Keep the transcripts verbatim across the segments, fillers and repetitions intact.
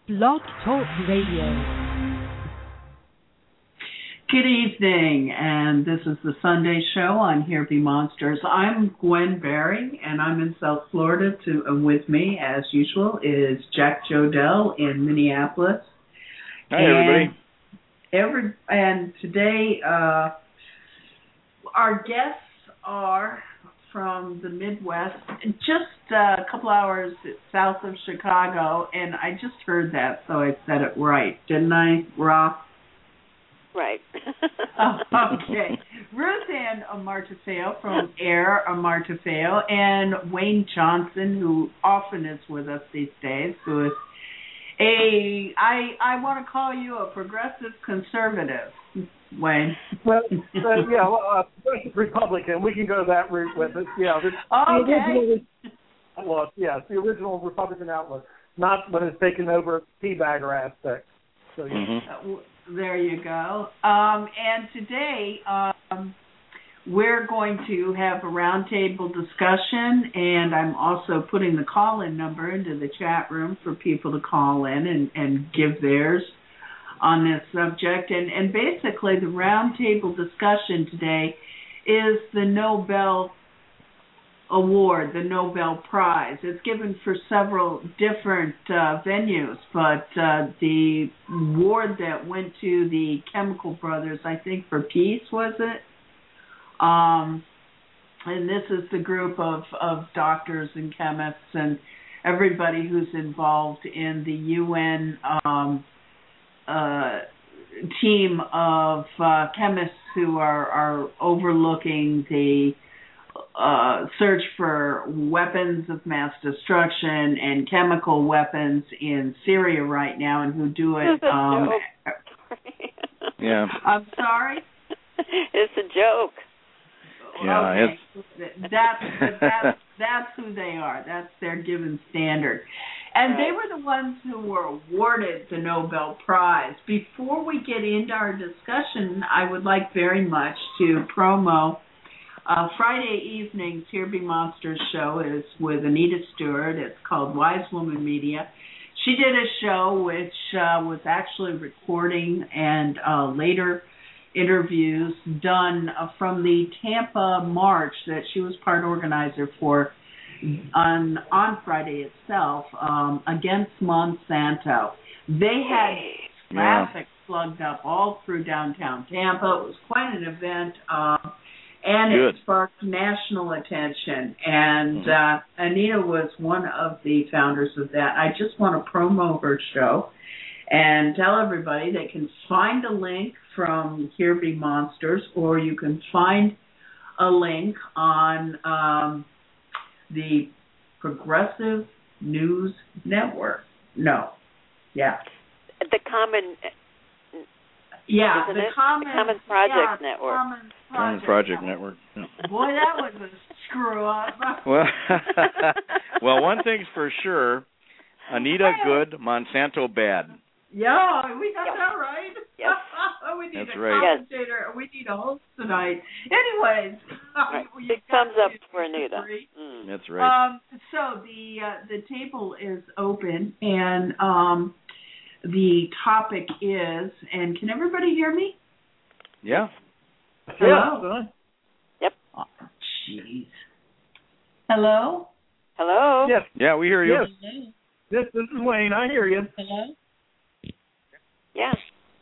Blog Talk Radio. Good evening, and this is the Sunday show on Here Be Monsters. I'm Gwen Berry, and I'm in South Florida. To uh, with me, as usual, is Jack Jodell in Minneapolis. Hi, and everybody. Every and today, uh, our guests are from the Midwest, just uh, a couple hours south of Chicago, and I just heard that, so I said it right, didn't I, Ross? Right. Oh, okay. Ruth Ann Amartefeo from Air Amartefeo, and Wayne Johnson, who often is with us these days, who is a, I, I want to call you a progressive conservative, Wayne. Well, uh, yeah, well, uh, Republican. We can go that route with it. Yeah. The, okay. The outlook, yes, the original Republican outlook, not when it's taken over teabagger aspect. So, yeah. Mm-hmm. Uh, there you go. Um, and today um, we're going to have a roundtable discussion, and I'm also putting the call-in number into the chat room for people to call in and, and give theirs on this subject. And, and basically the roundtable discussion today is the Nobel Award, the Nobel Prize. It's given for several different uh, venues, but uh, the award that went to the Chemical Brothers, I think for peace, was it? Um, and this is the group of, of doctors and chemists and everybody who's involved in the U N um, uh, team of uh, chemists who are, are overlooking the Uh, search for weapons of mass destruction and chemical weapons in Syria right now, and who do it. Um, yeah. I'm sorry? It's a joke. Yeah, okay. it's... That's, that's, that's who they are. That's their given standard. And they were the ones who were awarded the Nobel Prize. Before we get into our discussion, I would like very much to promo Uh, Friday evening's Here Be Monsters show is with Anita Stewart. It's called Wise Woman Media. She did a show which uh, was actually recording and uh, later interviews done uh, from the Tampa March that she was part organizer for on on Friday itself um, against Monsanto. They had traffic yeah. plugged up all through downtown Tampa. It was quite an event. Uh, And Good. It sparked national attention. And uh, Anita was one of the founders of that. I just want to promo her show and tell everybody they can find a link from Here Be Monsters, or you can find a link on um, the Progressive News Network. No. Yeah. The Common... Yeah, Isn't the it? Common, the Common Project yeah, Network. Common Project, Common Project Network. Yeah. Boy, that was a screw up. well, well, one thing's for sure: Anita good, Monsanto bad. Yeah, we got that right. Yes. we need That's a right. commentator. Yes. We need a host tonight. Anyways, right. Big thumbs up for Anita. Mm. That's right. Um, so the uh, the table is open, and um. The topic is, and can everybody hear me? Yeah. Hello? Yeah. Yep. Oh, jeez. Hello? Hello? Yes. Yeah, we hear you. Yes. Yes, this is Wayne. I hear you. Hello? Yeah.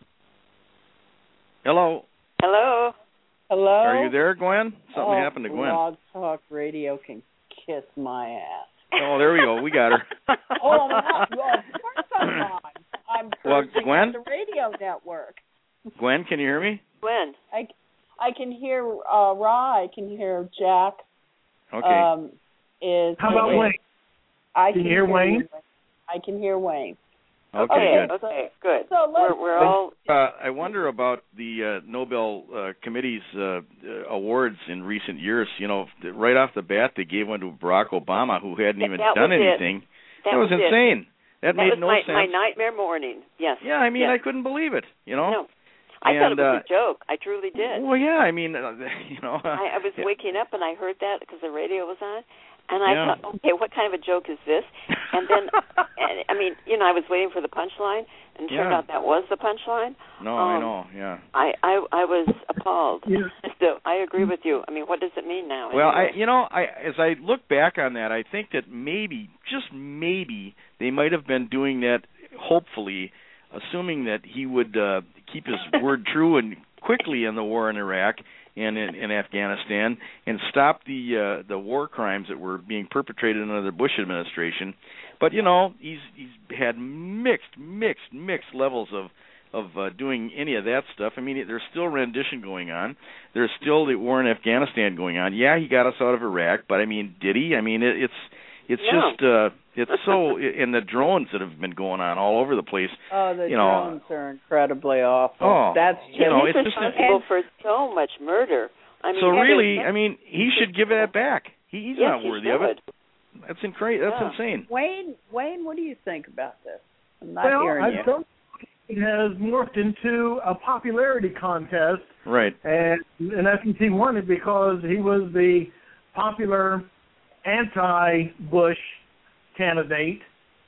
Hello. Hello? Hello? Are you there, Gwen? Something oh, happened to Gwen. Blog Talk Radio can kiss my ass. Oh, there we go. We got her. oh, no, well, of course I'm on. I'm well, Gwen? at the radio network. Gwen, can you hear me? Gwen. I, I can hear uh, Ra. I can hear Jack. Okay. Um, is How about is, Wayne? I can can you hear Wayne? You. I can hear Wayne. Okay, okay good. Okay, good. So let's, we're, we're all... Uh, I wonder about the uh, Nobel uh, Committee's uh, uh, awards in recent years. You know, right off the bat, they gave one to Barack Obama, who hadn't even that done was anything. That, that was, was insane. That, that made was no my, sense. my nightmare morning. Yes. Yeah, I mean, yes. I couldn't believe it. You know. No. I and, thought it was uh, a joke. I truly did. Well, yeah. I mean, uh, you know. I, I was yeah. waking up and I heard that because the radio was on, And I Yeah. thought, okay, what kind of a joke is this? And then, and, I mean, you know, I was waiting for the punchline, and it turned Yeah. out that was the punchline. No, um, I know. Yeah. I, I, I was appalled. Yeah. So I agree with you. I mean, what does it mean now? Well, I, anyway? you know, I as I look back on that, I think that maybe, just maybe, they might have been doing that, hopefully, assuming that he would uh, keep his word true and quickly in the war in Iraq and in, in Afghanistan and stop the uh, the war crimes that were being perpetrated under the Bush administration. But you know, he's he's had mixed, mixed, mixed levels of of uh, doing any of that stuff. I mean, there's still rendition going on. There's still the war in Afghanistan going on. Yeah, he got us out of Iraq, but I mean, did he? I mean, it, it's it's No. just uh, it's so, and the drones that have been going on all over the place. Oh, the you know, drones are incredibly awful. Oh, That's you just know, he's it's just responsible for so much murder. I mean, so and really, there's- I mean, he should give that back. He, he's yes, not he worthy of it. should. That's incre- That's Yeah. insane. Wayne. Wayne, what do you think about this? I'm not well, hearing I you. don't think it has morphed into a popularity contest, Right. and and F E T won it because he was the popular anti-Bush candidate,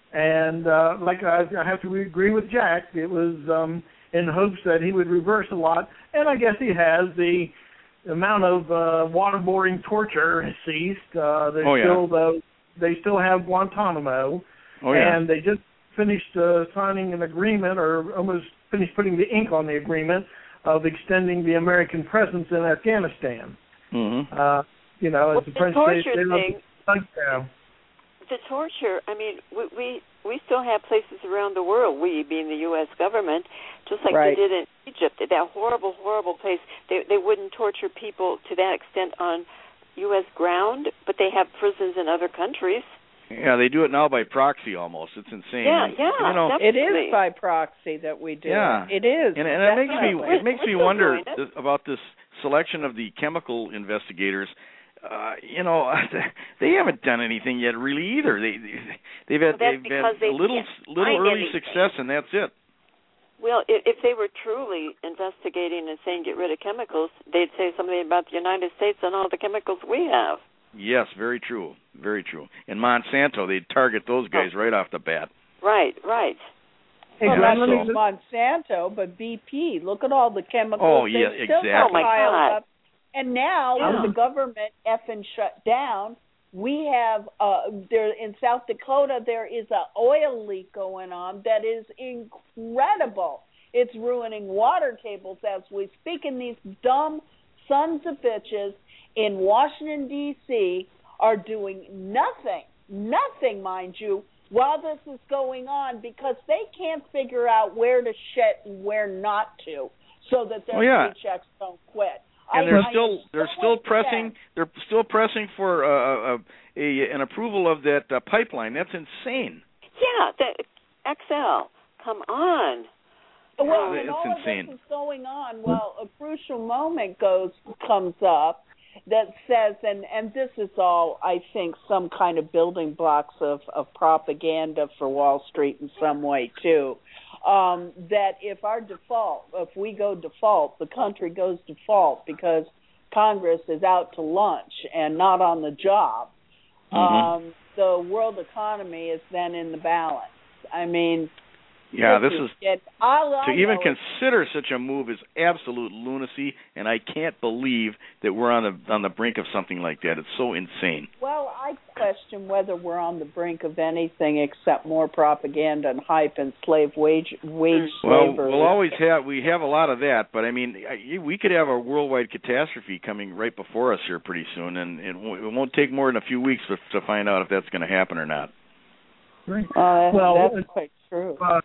and uh, like I, I have to agree with Jack, it was um, in hopes that he would reverse a lot, and I guess he has. The amount of uh, waterboarding torture has ceased. Uh, there's Oh, yeah. still the, they still have Guantanamo, Oh yeah. and they just finished uh, signing an agreement, or almost finished putting the ink on the agreement of extending the American presence in Afghanistan. Mm-hmm. Uh, you know, Well, as the the French torture say, they love thing- to- yeah. The torture, I mean, we, we we still have places around the world, we being the U S government, just like Right. they did in Egypt, that horrible, horrible place. They they wouldn't torture people to that extent on U S ground, but they have prisons in other countries. Yeah, they do it now by proxy almost. It's insane. Yeah, And, yeah, You know, It definitely. is by proxy that we do Yeah. it. It is. and, and it makes me definitely. it makes We're me still wonder doing it. th- about this selection of the chemical investigators. Uh, you know, they haven't done anything yet, really either. They they've had Well, that's they've because had they a little can't little find early anything. success, and that's it. Well, if, if they were truly investigating and saying get rid of chemicals, they'd say something about the United States and all the chemicals we have. Yes, very true, very true. And Monsanto, they target those guys right off the bat. Right, right. Hey, Well, Glenn, not let me just Monsanto, but B P. Look at all the chemicals Oh, they yeah, still exactly. have Oh, my piled God. up. And now, Yeah. with the government effing shut down, we have uh, there in South Dakota. There is an oil leak going on that is incredible. It's ruining water tables as we speak. And these dumb sons of bitches in Washington D C are doing nothing, nothing, mind you, while this is going on because they can't figure out where to shit and where not to, so that their Oh, yeah. paychecks don't quit. And I- they're I still am they're so still upset. pressing they're still pressing for uh, a, a an approval of that uh, pipeline. That's insane. Yeah, the X L. Come on. Well, It's and all insane. of this is going on. Well, a crucial moment goes comes up that says, and and this is all, I think, some kind of building blocks of of propaganda for Wall Street in some way too. Um, that if our default, if we go default, the country goes default because Congress is out to lunch and not on the job. Mhm. Um, the world economy is then in the balance. I mean. Yeah, this is It, all I to even know is- consider such a move is absolute lunacy, and I can't believe that we're on the on the brink of something like that. It's so insane. Well, I question whether we're on the brink of anything except more propaganda and hype and slave wage wage Well, slavery. we'll always have we have a lot of that, but I mean, I- we could have a worldwide catastrophe coming right before us here pretty soon, and it won't, it won't take more than a few weeks to, to find out if that's going to happen or not. Right. Uh, Well, that's quite true. Uh,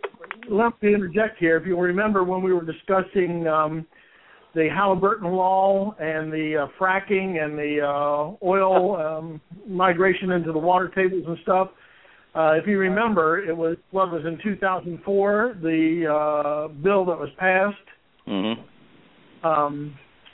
let me interject here. If you remember when we were discussing um, the Halliburton law and the uh, fracking and the uh, oil um, migration into the water tables and stuff, uh, if you remember, it was what was in two thousand four the uh, bill that was passed Mm-hmm. um,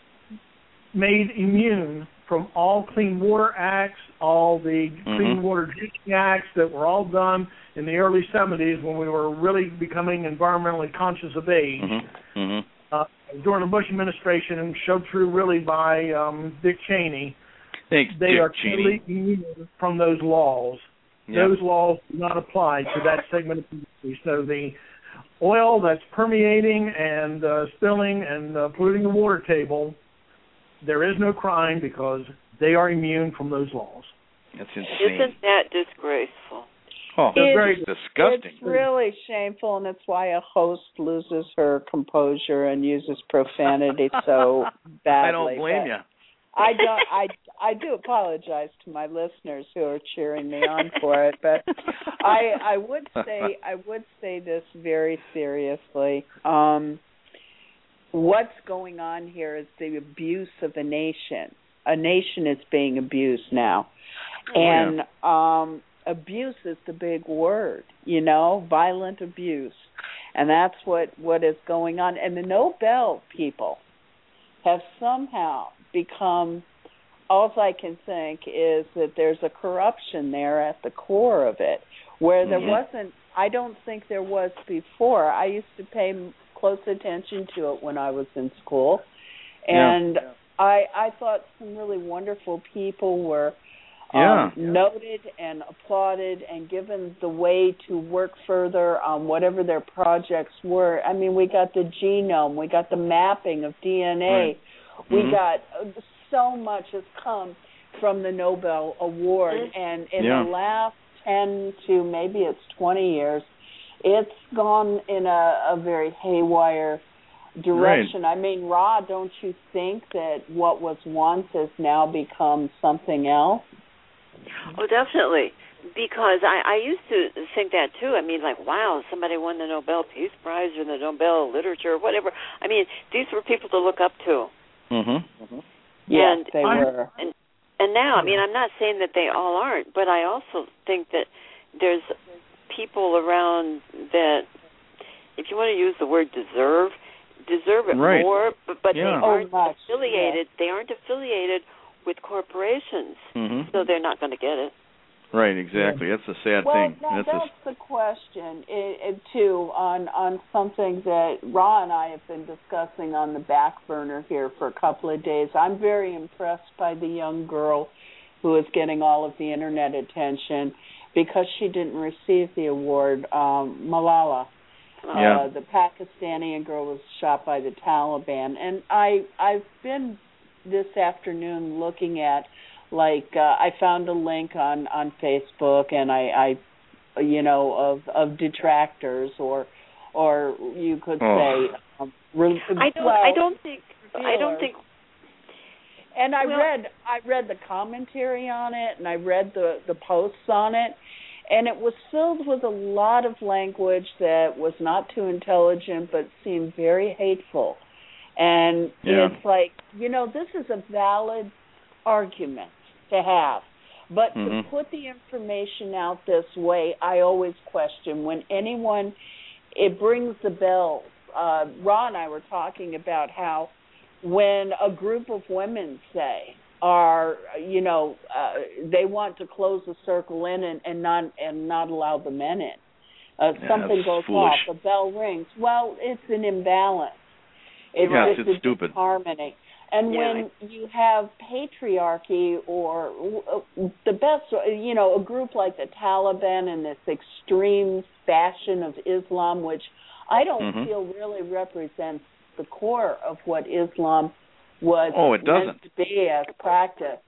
made immune from all Clean Water Acts, all the Mm-hmm. Clean Water Drinking Acts that were all done in the early seventies when we were really becoming environmentally conscious of age. Mm-hmm. Mm-hmm. Uh, during the Bush administration, and showed through really by um, Dick Cheney. Thanks, they Dick are Cheney. totally immune from those laws. Yep. Those laws do not apply to that segment of the industry. So the oil that's permeating and uh, spilling and uh, polluting the water table, there is no crime because they are immune from those laws. That's insane. Isn't that disgraceful? Oh, It's- very disgusting. It's really shameful, and it's why a host loses her composure and uses profanity so badly. I don't blame But you. I don't. I I do apologize to my listeners who are cheering me on for it, but I I would say I would say this very seriously. Um, what's going on here is the abuse of a nation. A nation is being abused now, Oh, and um, abuse is the big word. You know, violent abuse, and that's what what is going on. And the Nobel people have somehow become, all I can think is that there's a corruption there at the core of it, where there Mhm. wasn't, I don't think there was before. I used to pay close attention to it when I was in school, and Yeah. I, I thought some really wonderful people were um, Yeah. noted and applauded and given the way to work further on whatever their projects were. I mean, we got the genome, we got the mapping of D N A. Right. We Mhm. got uh, so much has come from the Nobel Award, Mhm. and in Yeah. the last ten to maybe it's twenty years, it's gone in a, a very haywire direction. I mean, Ra, don't you think that what was once has now become something else? Oh, definitely. Because I, I used to think that too. I mean, like, wow, somebody won the Nobel Peace Prize or the Nobel Literature or whatever. I mean, these were people to look up to. Mm-hmm. Yes, And- they I- were. And and now, I mean, I'm not saying that they all aren't, but I also think that there's people around that, if you want to use the word deserve, deserve it Right. more, but, but Yeah. they Oh, aren't much, affiliated. They aren't affiliated with corporations, Mm-hmm. so they're not going to get it. Right, exactly. That's the sad Well, thing. now That's that's a, the question, it, it, too, on, on something that Ra and I have been discussing on the back burner here for a couple of days. I'm very impressed by the young girl who is getting all of the Internet attention because she didn't receive the award, um, Malala. Yeah. Uh, the Pakistani girl was shot by the Taliban. And I, I've been this afternoon looking at, like, uh, I found a link on, on Facebook, and I, I, you know, of, of detractors, or, or you could Oh. say, um, re- I don't. well, I don't think. I don't reviewers. think. And I Well- read, I read the commentary on it, and I read the the posts on it, and it was filled with a lot of language that was not too intelligent, but seemed very hateful. And Yeah. it's like, you know, this is a valid argument to have, but to Mhm. put the information out this way, I always question when anyone, it brings the bells. Uh, Ron and I were talking about how when a group of women, say, are, you know, uh, they want to close the circle in and, and not and not allow the men in. Uh, Yeah, something that's goes foolish. off, a bell rings. Well, it's an imbalance. It's Yes, just it's a stupid. disharmony. And Yeah, when you have patriarchy or uh, the best, you know, a group like the Taliban and this extreme fashion of Islam, which I don't Mhm. feel really represents the core of what Islam was Oh, it meant doesn't. to be as practice.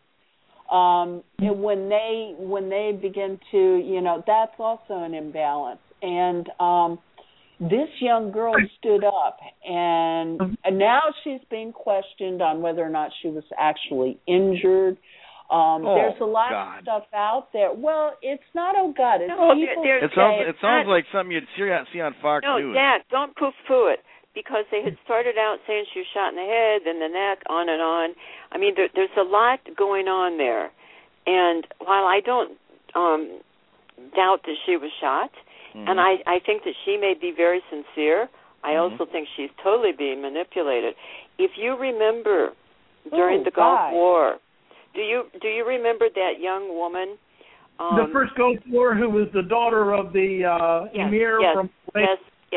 Um, and when they when they begin to, you know, that's also an imbalance. And um, this young girl stood up, and, and now she's being questioned on whether or not she was actually injured. Um, Oh, there's a lot God. of stuff out there. Well, it's not, oh, God. It's No, people there- It sounds. say- It sounds not- like something you'd see on, see on Fox No, News. Jack, don't poo-poo it, because they had started out saying she was shot in the head, then the neck, on and on. I mean, there, there's a lot going on there. And while I don't um, doubt that she was shot, Mhm. and I, I think that she may be very sincere, I Mhm. also think she's totally being manipulated. If you remember during Ooh, the Gulf why? War, do you do you remember that young woman? Um, the first Gulf War, who was the daughter of the uh, yes, emir yes, from yes, yes,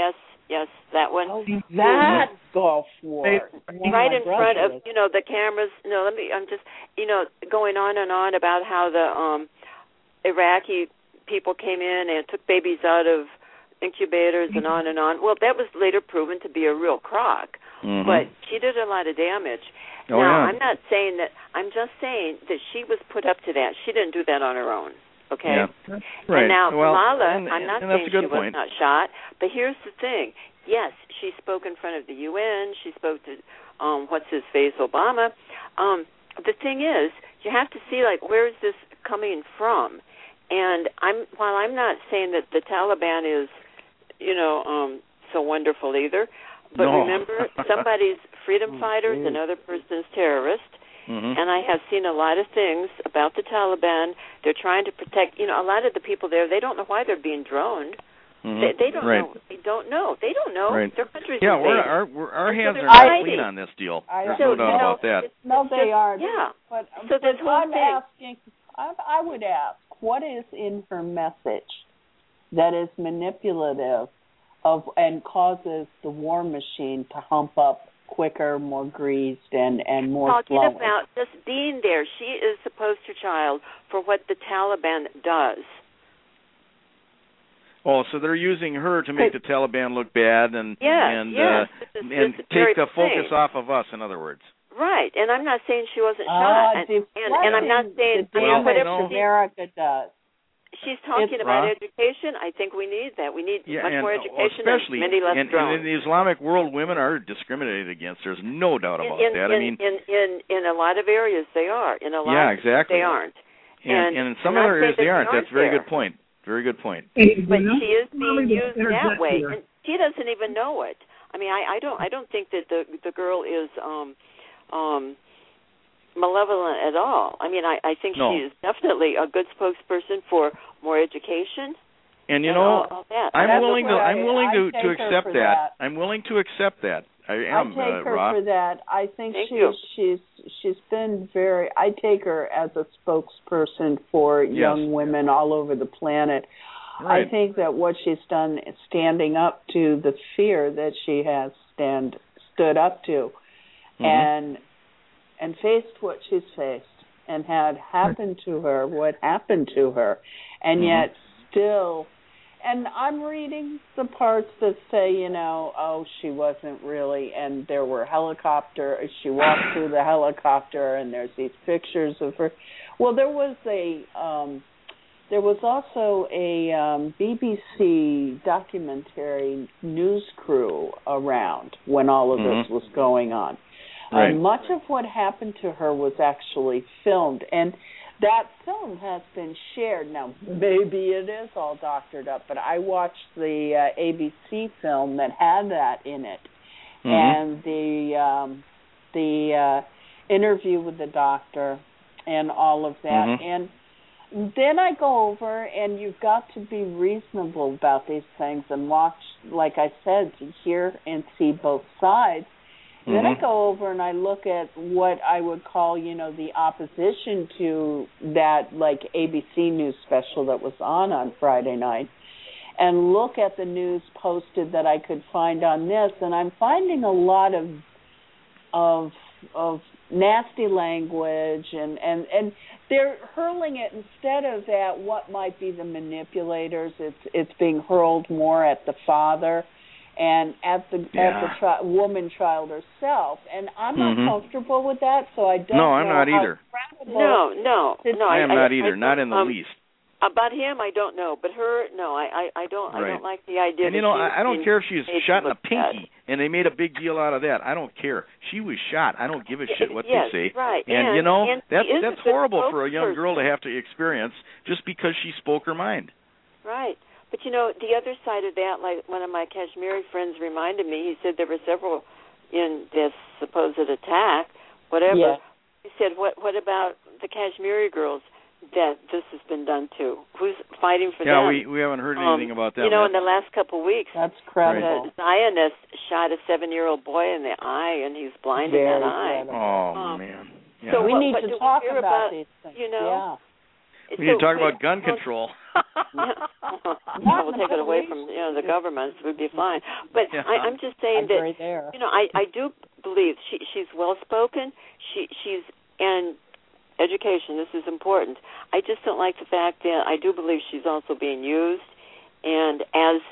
Yes, that one. Oh, that Gulf War. Right in front of, you know, the cameras. No, let me, I'm just, you know, going on and on about how the um, Iraqi people came in and took babies out of incubators and on and on. Well, that was later proven to be a real crock, mm-hmm. but she did a lot of damage. Oh, now, yeah. I'm not saying that, I'm just saying that she was put up to that. She didn't do that on her own. Okay. Yeah. Right. And now, well, Kamala, and, I'm not and saying that's a good she point. was not shot, but here's the thing. Yes, she spoke in front of the U N. She spoke to um, what's his face, Obama. Um, the thing is, you have to see like where is this coming from? And I'm while I'm not saying that the Taliban is, you know, um, so wonderful either, but no. remember somebody's freedom fighter is another person's terrorist. Mm-hmm. And I have seen a lot of things about the Taliban. They're trying to protect, you know, a lot of the people there, they don't know why they're being droned. Mm-hmm. They, they don't right. know. They don't know. They don't know. Right. Their country's yeah, invaded. we're, our, we're, our hands so are not fighting. clean on this deal. I, There's so, no doubt you know, about that. It's, no, it's they just, aren't. Yeah. But, so but this whole I'm thing. asking, I, I would ask, what is in her message that is manipulative of and causes the war machine to hump up quicker, more greased, and, and more Talking flowing? about just being there. She is the poster child for what the Taliban does. Oh, so they're using her to make the Taliban look bad and yes, and yes. uh, This is, and this take the thing. focus off of us. In other words, right. And I'm not saying she wasn't uh, shot, and, and, and I'm not saying the well, damage no. America does. She's talking It's, about uh, education. I think we need that. We need yeah, much and more education, especially and many less and, and drones. in the Islamic world, women are discriminated against. There's no doubt about in, that. In, I mean, in, in in a lot of areas they are. In a lot yeah, of exactly. they aren't. And, And, and in some I'm not other areas saying they that aren't. That's a very there. good point. Very good point. But she is being used that way, and she doesn't even know it. I mean, I, I don't I don't think that the the girl is um um malevolent at all. I mean, I, I think no. she is definitely a good spokesperson for more education. And you and know, all, all that. I'm That's willing to what I'm I- willing I to, take to her accept for that. that. I'm willing to accept that. I am. I take uh, her Rob. for that. I think Thank she's you. she's she's been very. I take her as a spokesperson for Yes. young women all over the planet. Right. I think that what she's done is standing up to the fear that she has stand stood up to, Mm-hmm. and and faced what she's faced and had happened to her what happened to her, and Mm-hmm. yet still. And I'm reading the parts that say, you know, oh, she wasn't really, and there were helicopter, she walked through the helicopter, and there's these pictures of her. Well, there was a, um, there was also a um, B B C documentary news crew around when all of Mm-hmm. this was going on. Right. And much of what happened to her was actually filmed, and that film has been shared. Now, maybe it is all doctored up, but I watched the uh, A B C film that had that in it, Mm-hmm. and the um, the uh, interview with the doctor and all of that. Mm-hmm. And then I go over, and you've got to be reasonable about these things and watch, like I said, to hear and see both sides. Mm-hmm. Then I go over and I look at what I would call, you know, the opposition to that, like, A B C News special that was on on Friday night, and look at the news posted that I could find on this, and I'm finding a lot of of of nasty language, and, and, and they're hurling it instead of at what might be the manipulators. It's it's being hurled more at the father and at the Yeah. at the tri- woman child herself, and I'm not Mhm. comfortable with that. So I don't. No, I'm know not how either. credible- No, no, no. I am not I, either, I not in the um, least. About him, I don't know, but her, no, I, I, I don't, I Right. don't like the idea. And that you know, she was I, I don't being care if she's made to shot in the look bad. pinky, and they made a big deal out of that. I don't care. She was shot. I don't give a shit what Yes, they say. right. And, And- you know, and that's she is that's a good horrible for a young girl to spokesperson. have to experience just because she spoke her mind. Right. But, you know, the other side of that, like one of my Kashmiri friends reminded me, he said there were several in this supposed attack, whatever. Yeah. He said, what what about the Kashmiri girls that this has been done to? Who's fighting for Yeah, them? we we haven't heard anything um, about them. You know, yet. in the last couple of weeks, That's credible. the Zionist shot a seven-year-old boy in the eye, and he's blind Very in that eye. credible. Oh Um, man. Yeah. So we what- need what to do we talk hear about, about, these things. you know? Yeah. We need to talk so, about gun control. yeah, we'll take it away from you know the governments. We'd be fine. But yeah. I, I'm just saying I'm that right there. you know I, I do believe she she's well spoken. She she's and education. This is important. I just don't like the fact that I do believe she's also being used, and as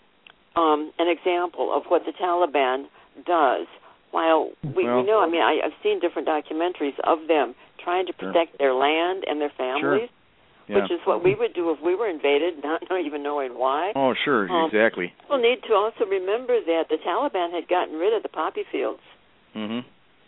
um, an example of what the Taliban does. While we, well, we know, I mean, I, I've seen different documentaries of them trying to protect sure. their land and their families. Sure. Yeah. Which is what we would do if we were invaded, not, not even knowing why. Oh, sure, um, exactly. People need to also remember that the Taliban had gotten rid of the poppy fields. Mm-hmm.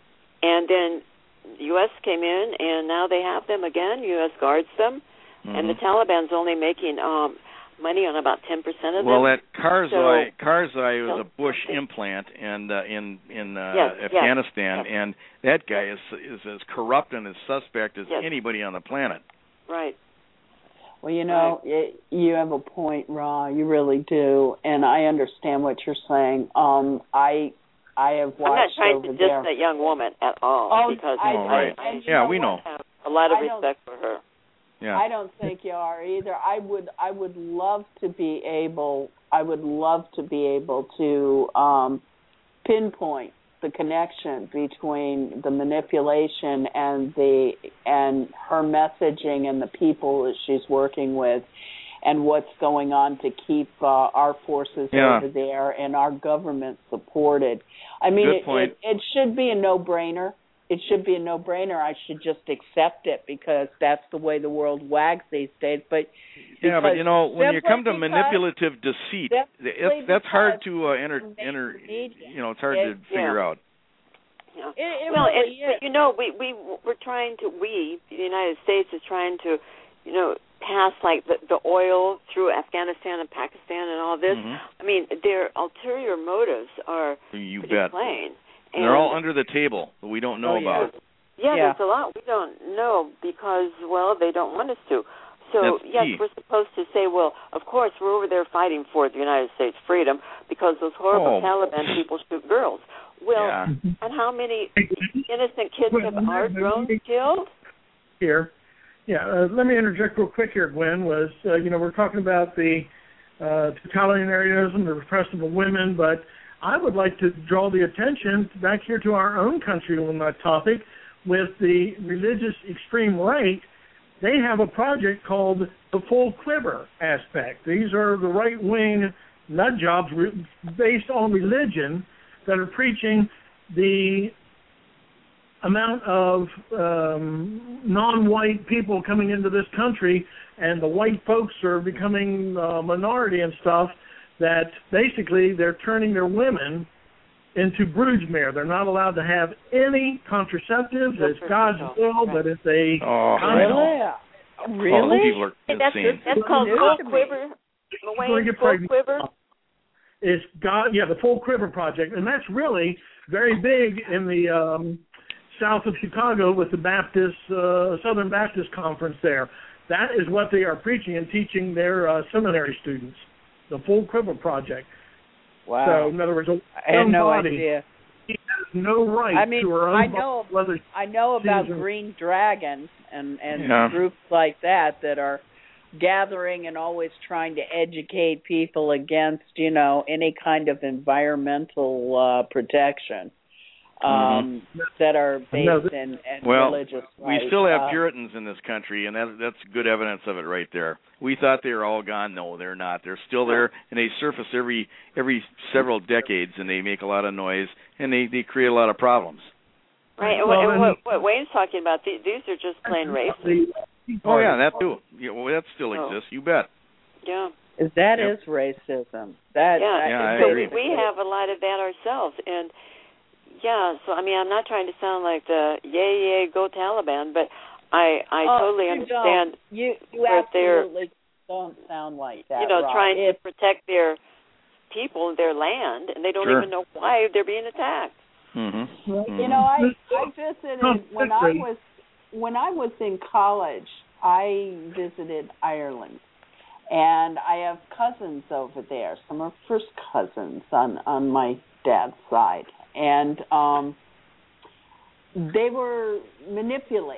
And then the U S came in, and now they have them again. U S guards them. Mm-hmm. And the Taliban's only making um, money on about ten percent of them. Well, that Karzai, so, Karzai was no, a Bush okay. implant and uh, in, in uh, yes, Afghanistan, yes, and that guy is, is as corrupt and as suspect as yes. anybody on the planet. Right. Well, you know, it, you have a point, Ra. You really do, and I understand what you're saying. Um, I, I have watched I'm not trying over to diss there. that young woman at all oh, because I, oh, right. I, I, yeah, know we know. I have a lot of I respect for her. Yeah. I don't think you are either. I would, I would love to be able. I would love to be able to um, pinpoint the connection between the manipulation and the and her messaging and the people that she's working with, and what's going on to keep uh, our forces yeah. over there and our government supported. I mean, Good it, point. it, it should be a no-brainer. It should be a no-brainer. I should just accept it because that's the way the world wags these days. But yeah, but you know, when you come to because, manipulative deceit, it's, that's hard to uh, enter, enter. You know, it's hard it, to figure yeah. out. Yeah. It, it well, really and, is. but you know, we we we're trying to. We, the United States, is trying to, you know, pass like the, the oil through Afghanistan and Pakistan and all this. Mm-hmm. I mean, their ulterior motives are you pretty bet. plain. And they're all under the table that we don't know oh, yeah. about. Yeah, yeah, there's a lot we don't know because, well, they don't want us to. So, That's yes, key. we're supposed to say, well, of course, we're over there fighting for the United States freedom because those horrible Oh. Taliban people shoot girls. Well, Yeah. and how many innocent kids have our drones killed? Here, yeah. Uh, let me interject real quick here, Gwen. Was uh, you know we're talking about the uh, totalitarianism, the repression of women, but I would like to draw the attention back here to our own country on that topic with the religious extreme right. They have a project called the Full Quiver aspect. These are the right-wing nut jobs re- based on religion that are preaching the amount of um, non-white people coming into this country, and the white folks are becoming a minority and stuff, that basically they're turning their women into broodmare. They're not allowed to have any contraceptives. It's God's will, but if they... Oh, really? Really? Oh, people are And that's insane. that's called News Full to me. Quiver. Before Wayne, you get Full pregnant, Quiver. It's God, yeah, the Full Quiver Project, and that's really very big in the um, south of Chicago with the Baptist uh, Southern Baptist Conference there. That is what they are preaching and teaching their uh, seminary students, the Full Quiver Project. Wow. So, in other words, a I had no body, idea. he has no right I mean, to her own I know, whether I know about season. Green Dragon and and Yeah. groups like that that are gathering and always trying to educate people against, you know, any kind of environmental uh, protection um, Mm-hmm. that are based No, th- in, in Well, religious we rights. still have uh, Puritans in this country, and that, that's good evidence of it right there. We thought they were all gone. No, they're not. They're still there, and they surface every every several decades, and they make a lot of noise, and they, they create a lot of problems. Right, and, Well, what, and what, and- what Wayne's talking about, these, these are just plain racist. The- Oh, yeah, that too. Yeah, well, that still Oh. exists. You bet. Yeah. Is that Yep. is racism. That, Yeah, that Yeah, I is so agree. we, we have a lot of that ourselves, and yeah. So I mean, I'm not trying to sound like the yay yay go Taliban, but I I Oh, totally you understand. don't. You you where they're- absolutely don't sound like that. You know, Rob. trying It's, to protect their people, their land, and they don't Sure. even know why they're being attacked. Mm-hmm. You know, I I visited when I was when I was in college. I visited Ireland, and I have cousins over there. Some are first cousins on on my dad's side, and um, they were manipulated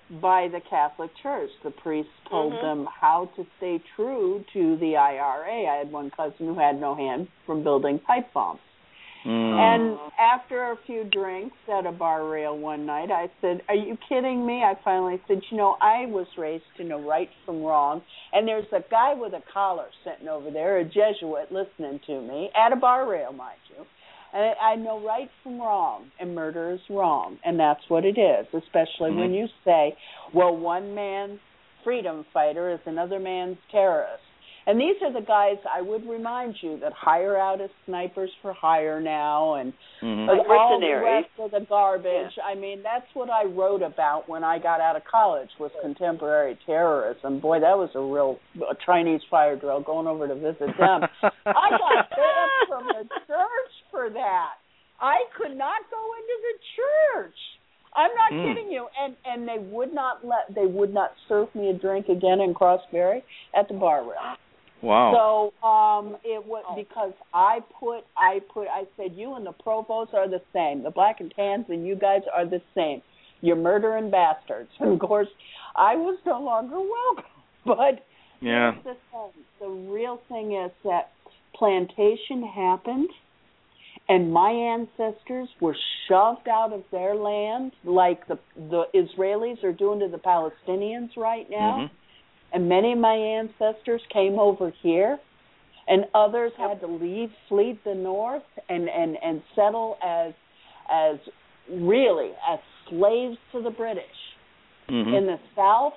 by the Catholic Church. The priests told mm-hmm. them how to stay true to the I R A. I had one cousin who had no hand from building pipe bombs. Mm. And after a few drinks at a bar rail one night, I said, "Are you kidding me?" I finally said, "You know, I was raised to know right from wrong, and there's a guy with a collar sitting over there, a Jesuit, listening to me at a bar rail, mind you. And I know right from wrong, and murder is wrong, and that's what it is, especially mm-hmm. when you say, well, one man's freedom fighter is another man's terrorist." And these are the guys, I would remind you, that hire out as snipers for hire now and mm-hmm. like all the mercenaries. rest of the garbage. Yeah. I mean, that's what I wrote about when I got out of college was contemporary terrorism. Boy, that was a real a Chinese fire drill, going over to visit them. I got banned from the church for that. I could not go into the church. I'm not mm. kidding you. And and they would not let they would not serve me a drink again in Crossbury at the bar rail. Wow. So um, it was because I put, I put, I said, you and the provost are the same. The black and tans and you guys are the same. You're murdering bastards. And of course, I was no longer welcome. But yeah. here's the thing. The real thing is that plantation happened, and my ancestors were shoved out of their land, like the the Israelis are doing to the Palestinians right now. Mm-hmm. And many of my ancestors came over here, and others had to leave, flee the north, and, and, and settle as as really as slaves to the British mm-hmm. in the South.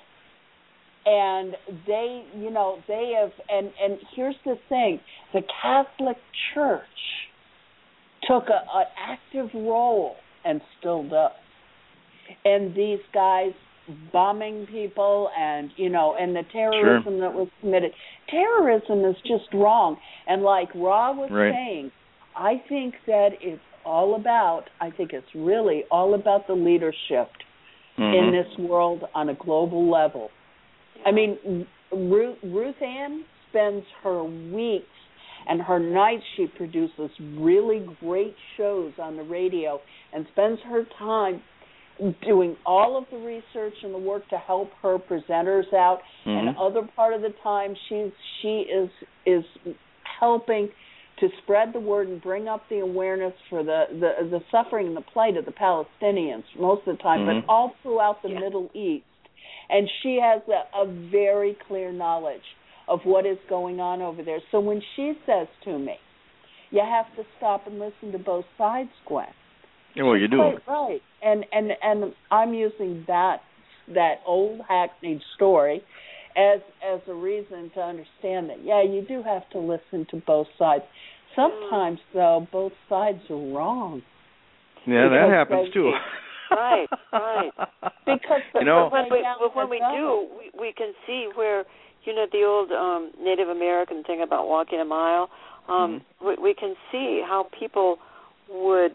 And they, you know, they have, and, and here's the thing, the Catholic Church took a, an active role and still does. And these guys bombing people and, you know, and the terrorism sure. that was committed. Terrorism is just wrong. And like Ra was right. saying, I think that it's all about, I think it's really all about the leadership mm-hmm. in this world on a global level. I mean, Ruth, Ruth Ann spends her weeks and her nights, she produces really great shows on the radio and spends her time doing all of the research and the work to help her presenters out, mm-hmm. and other part of the time she's she is is helping to spread the word and bring up the awareness for the, the, the suffering and the plight of the Palestinians most of the time, mm-hmm. but all throughout the yeah. Middle East. And she has a, a very clear knowledge of what is going on over there. So when she says to me, you have to stop and listen to both sides, Gwen. Yeah, well, you do. Quite right. And, and and I'm using that that old hackneyed story as as a reason to understand that, yeah, you do have to listen to both sides. Sometimes, though, both sides are wrong. Yeah, that happens, they, too. Right, right. Because the, you know, but when we, but when we do, we, we can see where, you know, the old um, Native American thing about walking a mile, um, mm-hmm. we, we can see how people would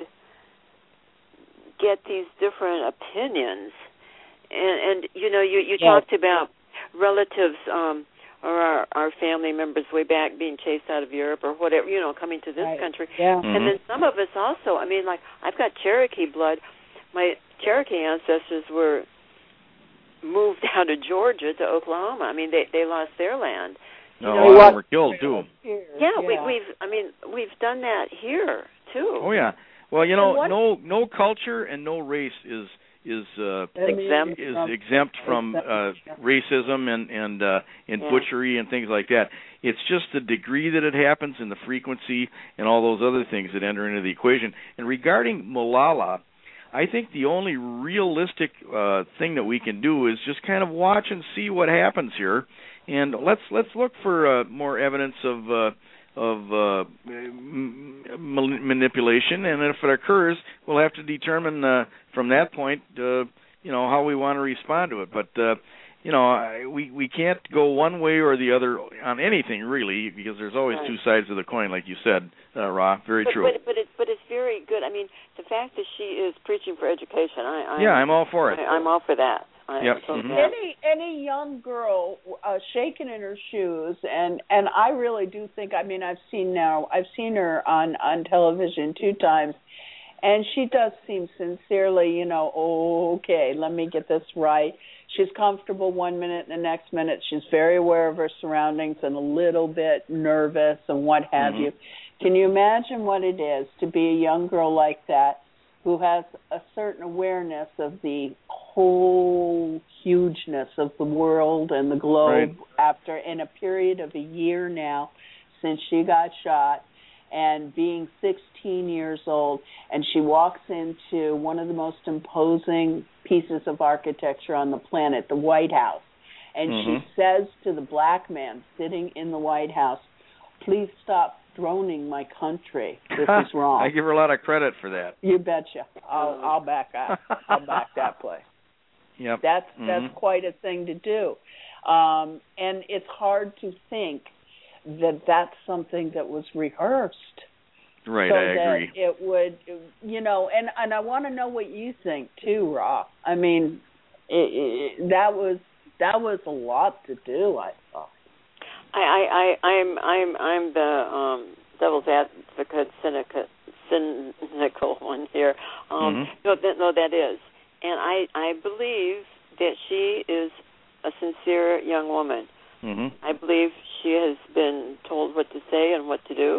get these different opinions. And, and you know, you, you yeah. talked about relatives um, or our, our family members way back being chased out of Europe or whatever, you know, coming to this right. country. Yeah. Mm-hmm. And then some of us also, I mean, like, I've got Cherokee blood. My Cherokee ancestors were moved out of Georgia to Oklahoma. I mean, they they lost their land. No, you know, know, a lot of them were killed, too. Yeah, yeah. We, we've, I mean, we've done that here, too. Oh, yeah. Well, you know, what, no no culture and no race is is uh, exempt is exempt from uh, racism and and uh, and yeah. butchery and things like that. It's just the degree that it happens and the frequency and all those other things that enter into the equation. And regarding Malala, I think the only realistic uh, thing that we can do is just kind of watch and see what happens here, and let's let's look for uh, more evidence of. Uh, of uh, m- manipulation, and if it occurs, we'll have to determine uh, from that point, uh, you know, how we want to respond to it. But uh, you know, I, we we can't go one way or the other on anything really, because there's always right. two sides of the coin, like you said, uh, Ra. Very but, true. But but it's but it's very good. I mean, the fact that she is preaching for education, I, I yeah, I'm all for it. I, I'm all for that. I, yep. so, mm-hmm. yeah. Any any young girl uh, shaking in her shoes, and, and I really do think. I mean, I've seen now. I've seen her on, on television two times, And she does seem sincerely, you know, oh, okay, let me get this right. She's comfortable one minute, and the next minute she's very aware of her surroundings and a little bit nervous and what have Mm-hmm. you. Can you imagine what it is to be a young girl like that who has a certain awareness of the whole hugeness of the world and the globe Right. after, in a period of a year now since she got shot, and being sixteen years old, and she walks into one of the most imposing pieces of architecture on the planet, the White House, and Mhm. she says to the black man sitting in the White House, please stop throning my country. This is wrong. I give her a lot of credit for that. You betcha. I'll, I'll back up. I'll back that play. Yep. That's Mhm. that's quite a thing to do, um, and it's hard to think that that's something that was rehearsed. Right, so I that agree. It would, you know, and and I want to know what you think too, Rob. I mean, it, it, that was that was a lot to do, I thought. I, I, I, I'm, I'm, I'm the um, devil's advocate, cynical, cynical one here. Um, Mhm. No, that, no, that is, and I, I believe that she is a sincere young woman. Mhm. I believe she has been told what to say and what to do,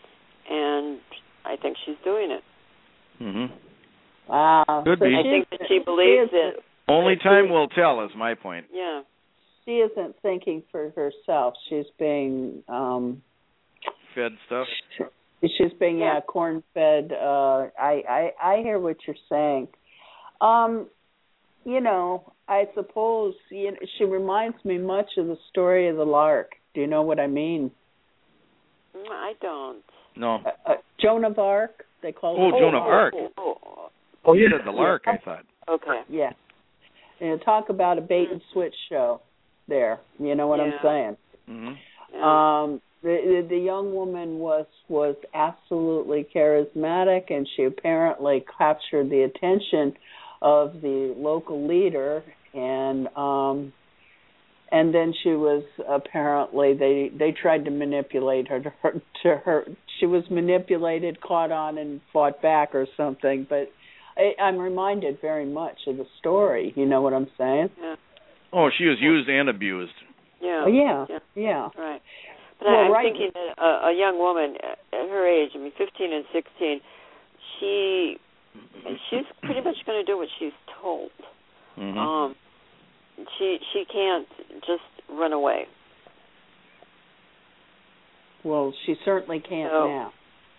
and I think she's doing it. Mhm. Wow. Could so be. I she's- think that she believes she that. isn't- Only that time she- will tell is my point. Yeah. She isn't thinking for herself. She's being um, Fed stuff. she's being Yeah. yeah, corn fed. Uh, I, I I hear what you're saying. Um, you know, I suppose you know, she reminds me much of the story of the lark. Do you know what I mean? Mm, I don't. No. Uh, uh, Joan of Arc. They call Oh, her Joan of Arc. Oh, oh, oh. Oh, You yeah. said the lark, I thought. Okay. Yeah. You know, talk about a bait and switch show. There, you know what I'm Yeah. saying. Mhm. Yeah. Um, the, the young woman was was absolutely charismatic, and she apparently captured the attention of the local leader, and um, and then she was apparently they they tried to manipulate her to her to her. She was manipulated, caught on, and fought back or something. But I, I'm reminded very much of the story. You know what I'm saying? Yeah. Oh, she was used and abused. Yeah. Oh, yeah, Yeah. yeah. Right. But Well, I, I'm right. thinking that a, a young woman at her age, I mean, fifteen and sixteen, she she's pretty much going to do what she's told. Mhm. Um, she she can't just run away. Well, she certainly can't So- now.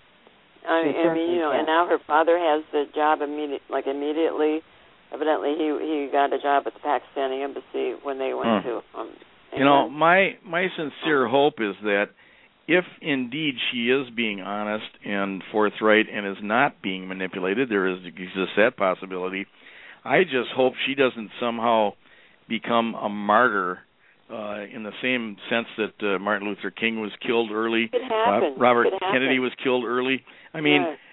I She mean, I certainly mean, you know, can. and now her father has the job immediate, like immediately. Evidently, he he got a job at the Pakistani embassy when they went Hmm. to. Um, You know, England. my my sincere hope is that if indeed she is being honest and forthright and is not being manipulated, there is exists that possibility. I just hope she doesn't somehow become a martyr uh, in the same sense that uh, Martin Luther King was killed early. It happened. Uh, Robert It happened. Kennedy was killed early. I mean, Right.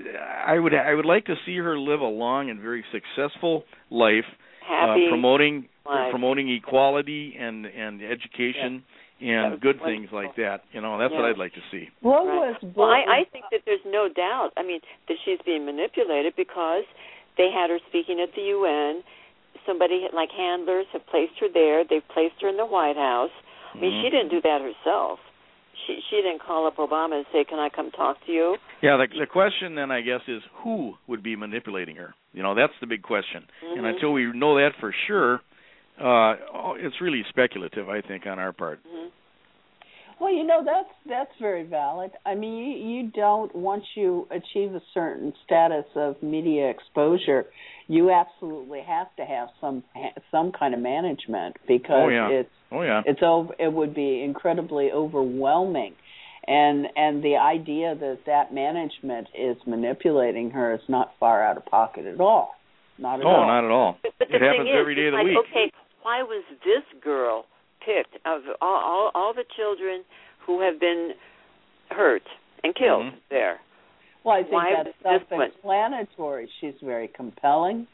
I would I would like to see her live a long and very successful life, Happy uh, promoting life. promoting equality and and education That and was good wonderful. things like that. You know, that's what Yeah. I'd like to see. What Right. was Well, I, I think that there's no doubt. I mean, that she's being manipulated because they had her speaking at the U N. Somebody like handlers have placed her there. They've placed her in the White House. I mean, Mhm. she didn't do that herself. She she didn't call up Obama and say, "Can I come talk to you?" Yeah, the the question then I guess is who would be manipulating her? You know, that's the big question. Mhm. And until we know that for sure, uh, oh, it's really speculative, I think, on our part. Mhm. Well, you know, that's that's very valid. I mean, you, you don't, once you achieve a certain status of media exposure, you absolutely have to have some some kind of management because Oh, yeah. it's Oh yeah. it's over, it would be incredibly overwhelming. And and the idea that that management is manipulating her is not far out of pocket at all. Not at Oh, all. not at all. But, but the It thing happens is, every day of it's the like, week. okay, why was this girl picked of all, all, all the children who have been hurt and killed Mhm. there? Well, I think Why that's was this one? self-explanatory. She's very compelling.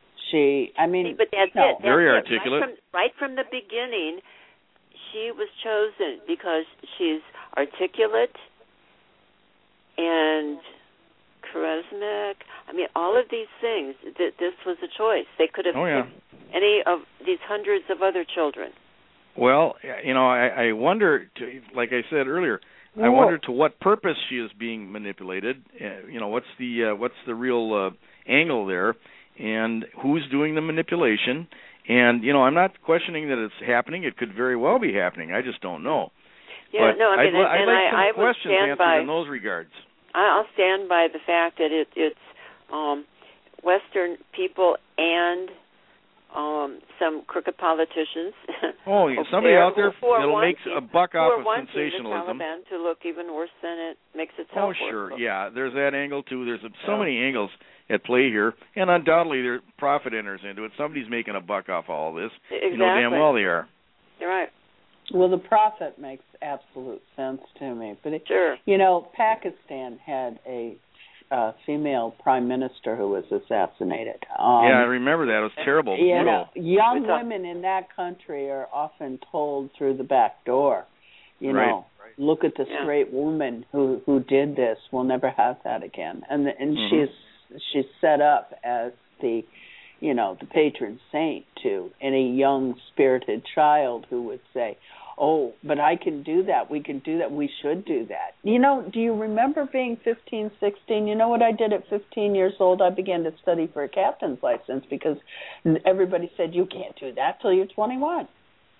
She, I mean, See, but that's no. it. That's Very it. articulate. Right from, right from the beginning, she was chosen because she's articulate and charismatic. I mean, all of these things, th- this was a choice. They could have oh, yeah. picked any of these hundreds of other children. Well, you know, I, I wonder, to, like I said earlier, Whoa. I wonder to what purpose she is being manipulated. Uh, you know, what's the uh, what's the real uh, angle there, and who's doing the manipulation? And you know, I'm not questioning that it's happening. It could very well be happening. I just don't know. Yeah, but no, I mean, I'd, I'd and like I, some I would questions stand answered by, in those regards. I'll stand by the fact that it, it's um, Western people and um, some crooked politicians. Oh, yeah, somebody there out there that'll make wanting, a buck off of the sensationalism. Taliban to look even worse than it makes Oh, itself sure, look. yeah. There's that angle too. There's so Yeah. many angles at play here, and undoubtedly, their profit enters into it. Somebody's making a buck off all this. Exactly. You know damn well they are. You're right. Well, the profit makes absolute sense to me. But it, Sure. you know, Pakistan had a uh, female prime minister who was assassinated. Um, Yeah, I remember that. It was terrible. You brutal. know, young It's a- women in that country are often told through the back door, you Right. know, look at the Yeah. straight woman who who did this. We'll never have that again. And the, and Mhm. she's she's set up as the, you know, the patron saint to any young spirited child who would say, oh, but I can do that. We can do that. We should do that. You know, do you remember being fifteen, sixteen? You know what I did at fifteen years old? I began to study for a captain's license because everybody said you can't do that till you're twenty-one.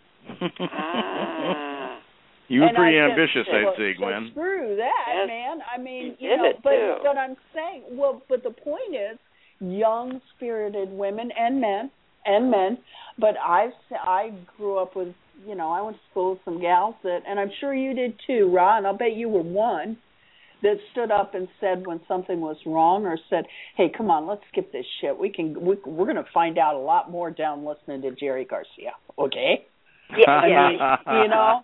Ah. You were And pretty I ambitious, said, I'd well, say, so Gwen. screw that, Yes. man. I mean, You you, did know, it, but too. but I'm saying, well, but the point is, young, spirited women and men and men. But I've I grew up with, you know, I went to school with some gals that, and I'm sure you did too, Ron. I'll bet you were one that stood up and said when something was wrong, or said, "Hey, come on, let's skip this shit. We can, we, we're going to find out a lot more down listening to Jerry Garcia." Okay. Yeah, I yeah. mean, you know,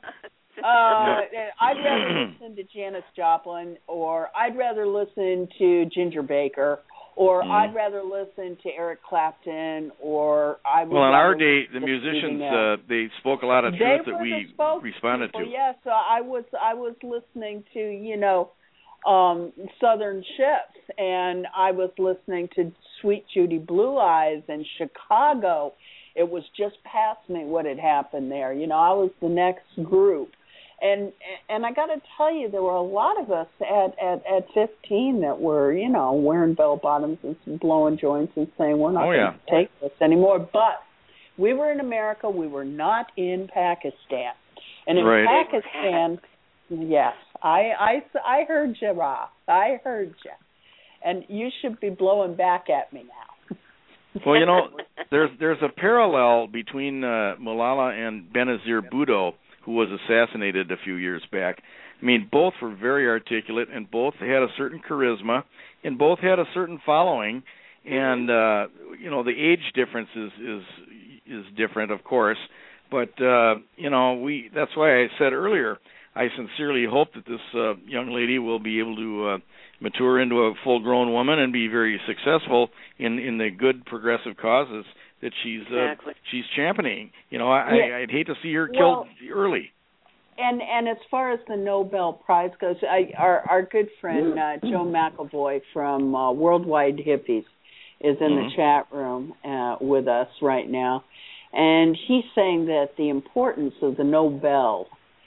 uh, I'd rather listen to Janis Joplin, or I'd rather listen to Ginger Baker, or Mm. I'd rather listen to Eric Clapton, or I would Well, in our rather day, listen the to musicians, Stevie uh, Nicks. they spoke a lot of They truth that were we the spokespeople, responded to. Yeah, so I was I was listening to, you know, um, Southern Ships, and I was listening to Sweet Judy Blue Eyes and Chicago. It was just past me what had happened there. You know, I was the next group. And and I got to tell you, there were a lot of us at, at, at fifteen that were, you know, wearing bell bottoms and blowing joints and saying, we're not Oh, going yeah. to take this anymore. But we were in America. We were not in Pakistan. And in Right. Pakistan, yes, I, I, I heard you, Ra. I heard you. And you should be blowing back at me now. Well, you know, there's there's a parallel between uh, Malala and Benazir Bhutto, who was assassinated a few years back. I mean, both were very articulate, and both had a certain charisma, and both had a certain following. And uh, you know, the age difference is is is different, of course. But uh, you know, we that's why I said earlier, I sincerely hope that this uh, young lady will be able to uh, mature into a full-grown woman and be very successful in, in the good progressive causes that she's uh, Exactly. she's championing. You know, I, Yeah. I, I'd hate to see her Well, killed early. And and as far as the Nobel Prize goes, I, our our good friend uh, Joe McAvoy from uh, Worldwide Hippies is in Mhm. the chat room uh, with us right now, and he's saying that the importance of the Nobel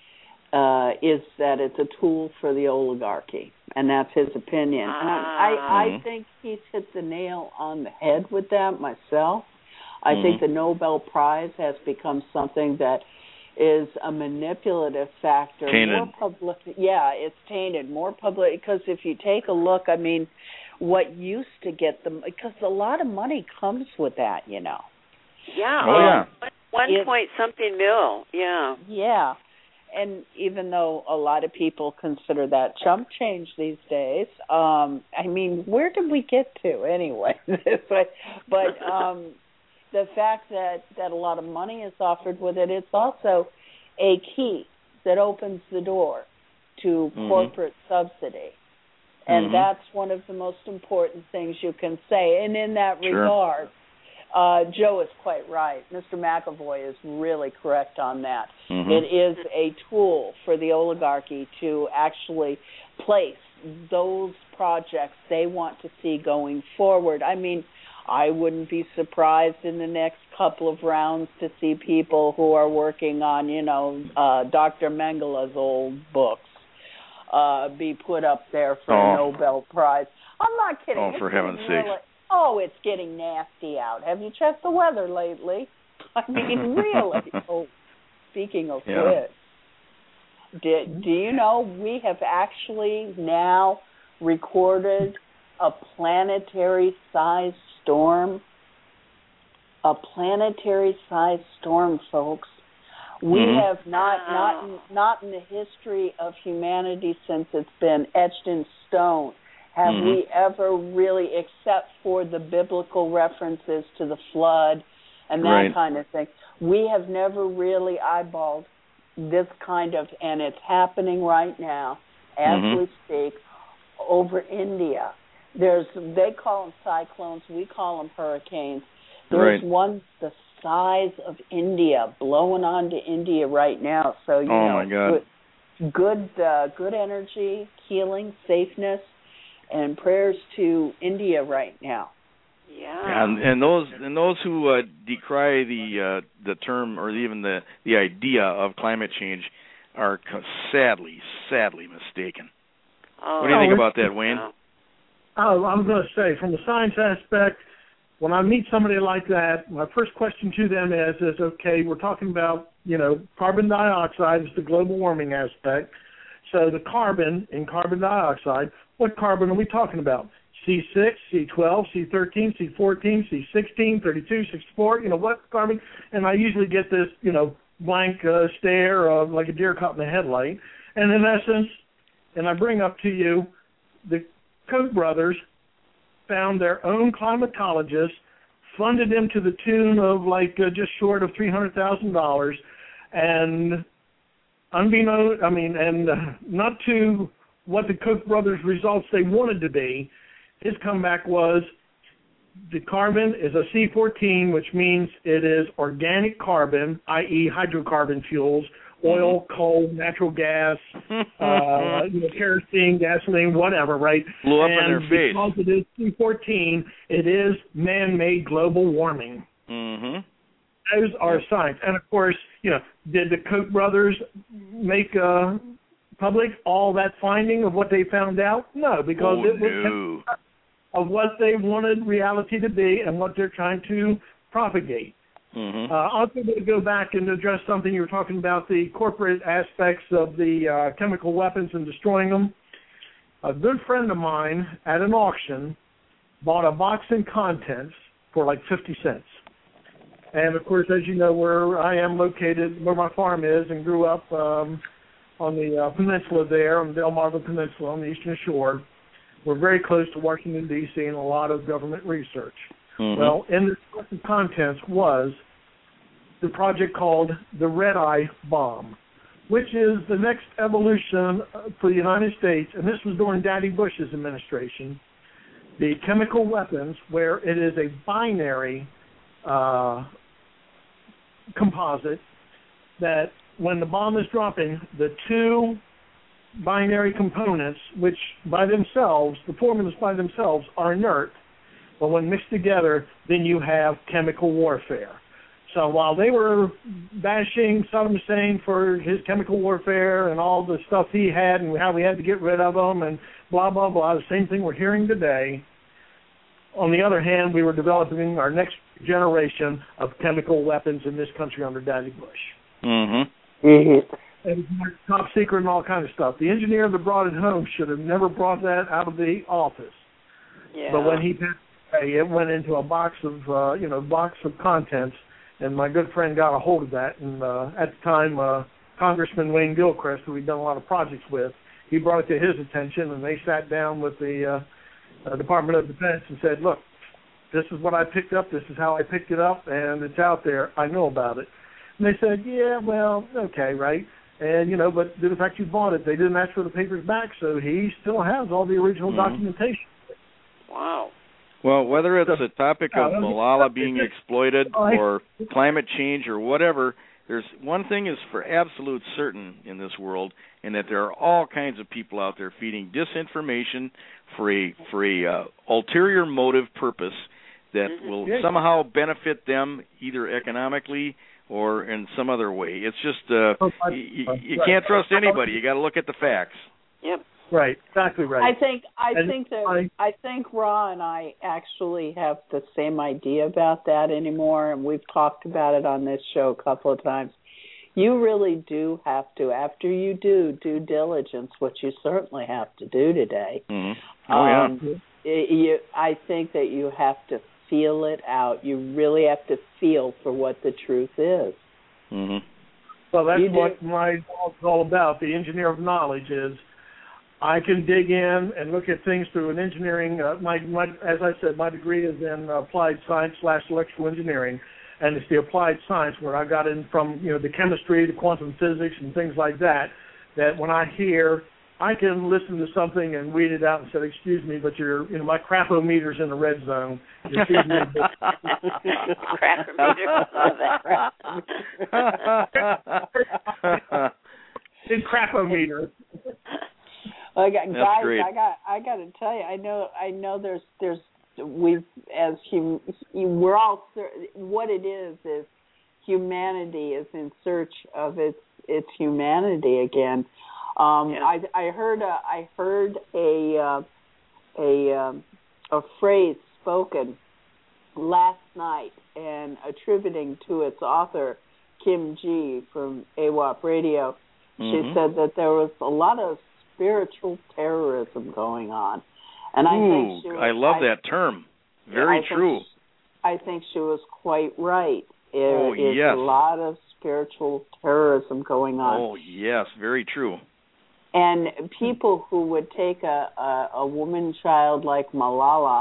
uh, is that it's a tool for the oligarchy, and that's his opinion. And I, I I Mhm. think he's hit the nail on the head with that myself. I Mhm. think the Nobel Prize has become something that is a manipulative factor. Tainted. More public, yeah, it's tainted. More public, because if you take a look, I mean, what used to get them, because a lot of money comes with that, you know. Yeah. Oh, yeah. One, one It- point something mil. Yeah. Yeah. And even though a lot of people consider that chump change these days, um, I mean, where did we get to anyway? but but um, the fact that, that a lot of money is offered with it, it's also a key that opens the door to Mhm. corporate subsidy. And Mhm. that's one of the most important things you can say. And in that Sure. regard, uh, Joe is quite right. Mister McAvoy is really correct on that. Mhm. It is a tool for the oligarchy to actually place those projects they want to see going forward. I mean, I wouldn't be surprised in the next couple of rounds to see people who are working on, you know, uh, Doctor Mengele's old books uh, be put up there for oh. a Nobel Prize. I'm not kidding. Oh, it's for heaven's really, sake. Oh, it's getting nasty out. Have you checked the weather lately? I mean, really. Oh, speaking of yeah. which, did, do you know we have actually now recorded a planetary-sized storm? A planetary-sized storm, folks. We mm-hmm. have not, not, in, not in the history of humanity since it's been etched in stone, have mm-hmm. we ever really, except for the biblical references to the flood and that right. kind of thing, we have never really eyeballed this kind of, and it's happening right now as mm-hmm. we speak, over India. There's, they call them cyclones, we call them hurricanes. There's right. one the size of India blowing onto India right now. So, you oh know, my God. good, good, uh, good energy, healing, safeness, and prayers to India right now. Yeah. And, and those and those who uh, decry the uh, the term or even the, the idea of climate change are sadly, sadly mistaken. Oh, what do you think about that, Wayne? Oh, I'm going to say, from the science aspect, when I meet somebody like that, my first question to them is, is okay, we're talking about, you know, carbon dioxide is the global warming aspect. So the carbon in carbon dioxide, what carbon are we talking about? C six, C twelve, C thirteen, C fourteen, C sixteen, thirty-two, sixty-four, you know, what carbon? And I usually get this, you know, blank uh, stare of like a deer caught in the headlight. And in essence, and I bring up to you, the Koch brothers found their own climatologist, funded them to the tune of like uh, just short of three hundred thousand dollars, and unbeknownst, I mean, and uh, not to what the Koch brothers' results they wanted to be, his comeback was the carbon is a C fourteen, which means it is organic carbon, that is hydrocarbon fuels, oil, coal, natural gas, uh, you know, kerosene, gasoline, whatever, right? Blew up and in their face. Because it is C fourteen, it is man-made global warming. Mm-hmm. Those are science. And, of course, you know, did the Koch brothers make uh, public all that finding of what they found out? No, because oh, it was no. of what they wanted reality to be and what they're trying to propagate. Mm-hmm. Uh, also going to go back and address something you were talking about, the corporate aspects of the uh, chemical weapons and destroying them. A good friend of mine at an auction bought a box and contents for like fifty cents. And, of course, as you know, where I am located, where my farm is, and grew up um, on the uh, peninsula there, on the Delmarva Peninsula on the Eastern Shore, we're very close to Washington, D C, and a lot of government research. Mm-hmm. Well, in this box of contents was the project called the Red Eye Bomb, which is the next evolution for the United States, and this was during Daddy Bush's administration, the chemical weapons, where it is a binary uh, composite that when the bomb is dropping, the two binary components, which by themselves, the formulas by themselves are inert, but when mixed together, then you have chemical warfare. So while they were bashing Saddam Hussein for his chemical warfare and all the stuff he had and how we had to get rid of them and blah, blah, blah, the same thing we're hearing today. On the other hand, we were developing our next generation of chemical weapons in this country under Daddy Bush. Mm-hmm. Mm-hmm. It was top secret and all kind of stuff. The engineer that brought it home should have never brought that out of the office. Yeah. But when he passed away, it went into a box of, uh, you know, box of contents, and my good friend got a hold of that. And uh, at the time, uh, Congressman Wayne Gilchrist, who we'd done a lot of projects with, he brought it to his attention, and they sat down with the uh, uh, Department of Defense and said, look, this is what I picked up, this is how I picked it up, and it's out there, I know about it. And they said, yeah, well, okay, right. And, you know, but due to the fact you bought it, they didn't ask for the papers back, so he still has all the original mm-hmm. documentation. Wow. Well, whether it's a topic of Malala being exploited oh, or climate change or whatever, there's one thing is for absolute certain in this world, and that there are all kinds of people out there feeding disinformation for a for a uh, ulterior motive purpose that mm-hmm. will yeah. somehow benefit them either economically or in some other way. It's just uh, oh, you, you right. can't trust anybody. You got to look at the facts. Yep. Right. Exactly right. I think I and think that I, I think Ra and I actually have the same idea about that anymore, and we've talked about it on this show a couple of times. You really do have to, after you do due diligence, which you certainly have to do today. Mm-hmm. Oh yeah. Um, it, you, I think that you have to feel it out. You really have to feel for what the truth is. Mm-hmm. Well, that's You what do. my talk's all about. The engineer of knowledge is I can dig in and look at things through an engineering. Uh, my, my, as I said, my degree is in applied science slash electrical engineering, and it's the applied science where I got in from you know the chemistry, the quantum physics, and things like that. That when I hear, I can listen to something and weed it out and say, "Excuse me, but your you know my crapometer's in the red zone." Crapometer, love that. It's crapometer. I got, That's guys, great. I got, I got to tell you, I know, I know. There's, there's, we've as hum, we're all what it is is humanity is in search of its its humanity again. Um, yeah. I, I heard, a, I heard a, uh, a, um, a phrase spoken last night and attributing to its author Kim G from A W A P Radio. She mm-hmm. said that there was a lot of spiritual terrorism going on, and I Ooh, think she was, I love I, that term. Very I true. Think she, I think she was quite right. There oh is yes, a lot of spiritual terrorism going on. Oh yes, very true. And people who would take a, a, a woman child like Malala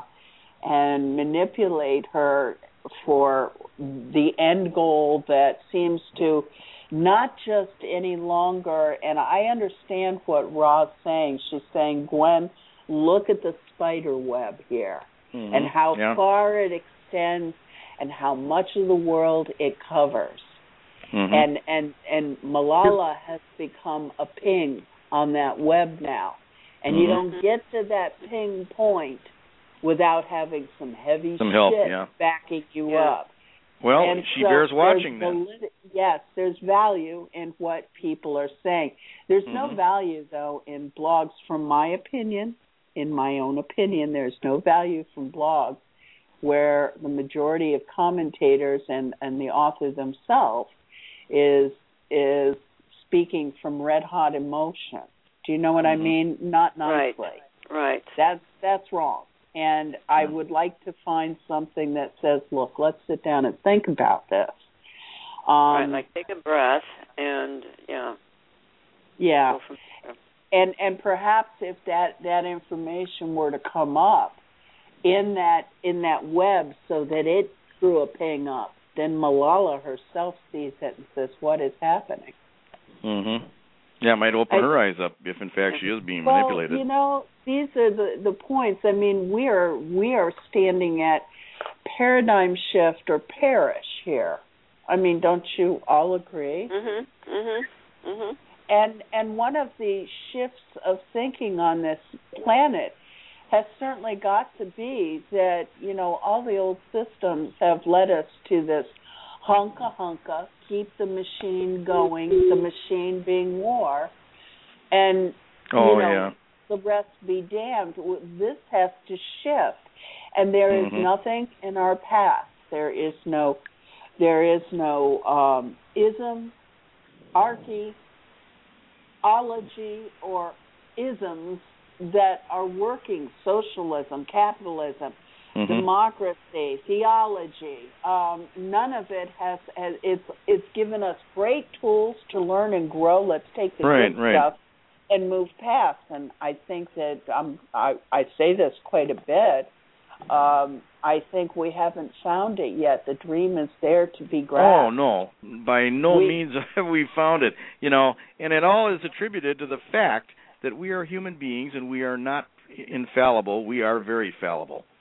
and manipulate her for the end goal that seems to not just any longer, and I understand what Ra's saying. She's saying, Gwen, look at the spider web here mm-hmm. and how yeah. far it extends and how much of the world it covers. Mm-hmm. And, and, and Malala has become a ping on that web now. And mm-hmm. you don't get to that ping point without having some heavy some help, shit yeah. backing you yeah. up. Well, and she so bears watching then. Valid- yes, there's value in what people are saying. There's mm-hmm. no value, though, in blogs, from my opinion. In my own opinion, there's no value from blogs where the majority of commentators and, and the author themselves is is speaking from red-hot emotion. Do you know what mm-hmm. I mean? Not nicely. Right, right. That's, that's wrong. And I would like to find something that says, look, let's sit down and think about this. Um, right, like take a breath and, yeah. Yeah. Go from there. And and perhaps if that, that information were to come up in that in that web so that it threw a ping up, then Malala herself sees it and says, what is happening? Mm-hmm. Yeah, it might open I, her eyes up if, in fact, she is being well, manipulated. You know, these are the, the points. I mean, we are we are standing at paradigm shift or perish here. I mean, don't you all agree? Mhm. Mhm. Mhm. And and one of the shifts of thinking on this planet has certainly got to be that, you know, all the old systems have led us to this hunka hunka, keep the machine going, the machine being war, and oh, you know, yeah. the rest be damned. This has to shift, and there is mm-hmm. nothing in our past. There is no, there is no um, ism, archaeology, or isms that are working. Socialism, capitalism, mm-hmm. democracy, theology. Um, none of it has, has. It's it's given us great tools to learn and grow. Let's take the right, good right. stuff and move past. And I think that um, I I say this quite a bit. Um, I think we haven't found it yet. The dream is there to be grabbed. Oh no, by no we, means have we found it. You know, and it all is attributed to the fact that we are human beings and we are not infallible. We are very fallible.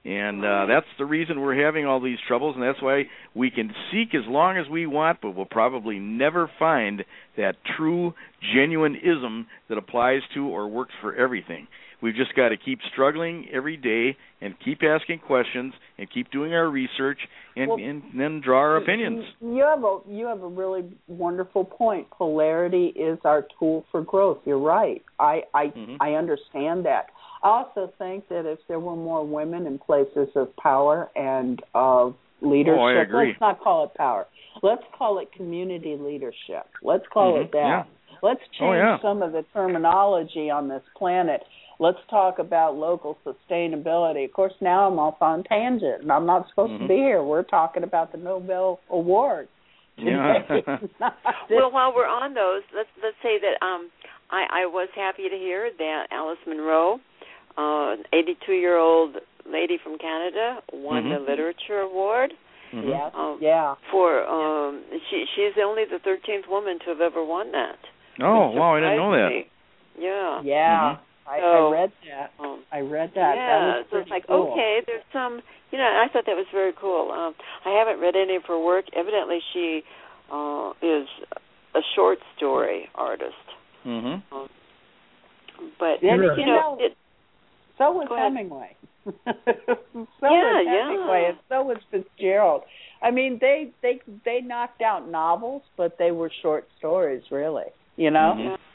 And uh, that's the reason we're having all these troubles, and that's why we can seek as long as we want, but we'll probably never find that true, genuine ism that applies to or works for everything. We've just got to keep struggling every day and keep asking questions and keep doing our research and, well, and then draw our opinions. You have a you have a really wonderful point. Polarity is our tool for growth. You're right. I I, mm-hmm. I understand that. I also think that if there were more women in places of power and of leadership, oh, I agree. Let's not call it power. Let's call it community leadership. Let's call mm-hmm. it that. Yeah. Let's change oh, yeah. some of the terminology on this planet. Let's talk about local sustainability. Of course, now I'm off on tangent, and I'm not supposed mm-hmm. to be here. We're talking about the Nobel Award today. Yeah. Well, while we're on those, let's let's say that um, I, I was happy to hear that Alice Munro, uh, eighty-two-year-old lady from Canada, won mm-hmm. the Literature Award. Mm-hmm. Yes, um, yeah. For um, she she's only the thirteenth woman to have ever won that. Oh, wow! I didn't know that. Me. Yeah. Yeah. Mm-hmm. I, so, I read that. Um, I read that. Yeah, that was so it's like, cool. okay, there's some, you know, I thought that was very cool. Um, I haven't read any of her work. Evidently, she uh, is a short story artist. Mm-hmm. Um, but, yeah, you, you know, know it, so was Hemingway. so yeah, was Hemingway, yeah. and so was Fitzgerald. I mean, they, they, they knocked out novels, but they were short stories, really, you know? Mm-hmm. Yeah.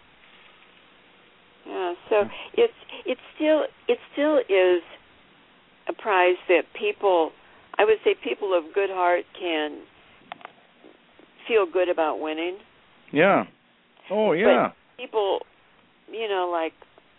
Yeah, so it's it still it still is a prize that people, I would say, people of good heart can feel good about winning. Yeah. Oh, yeah. But people, you know, like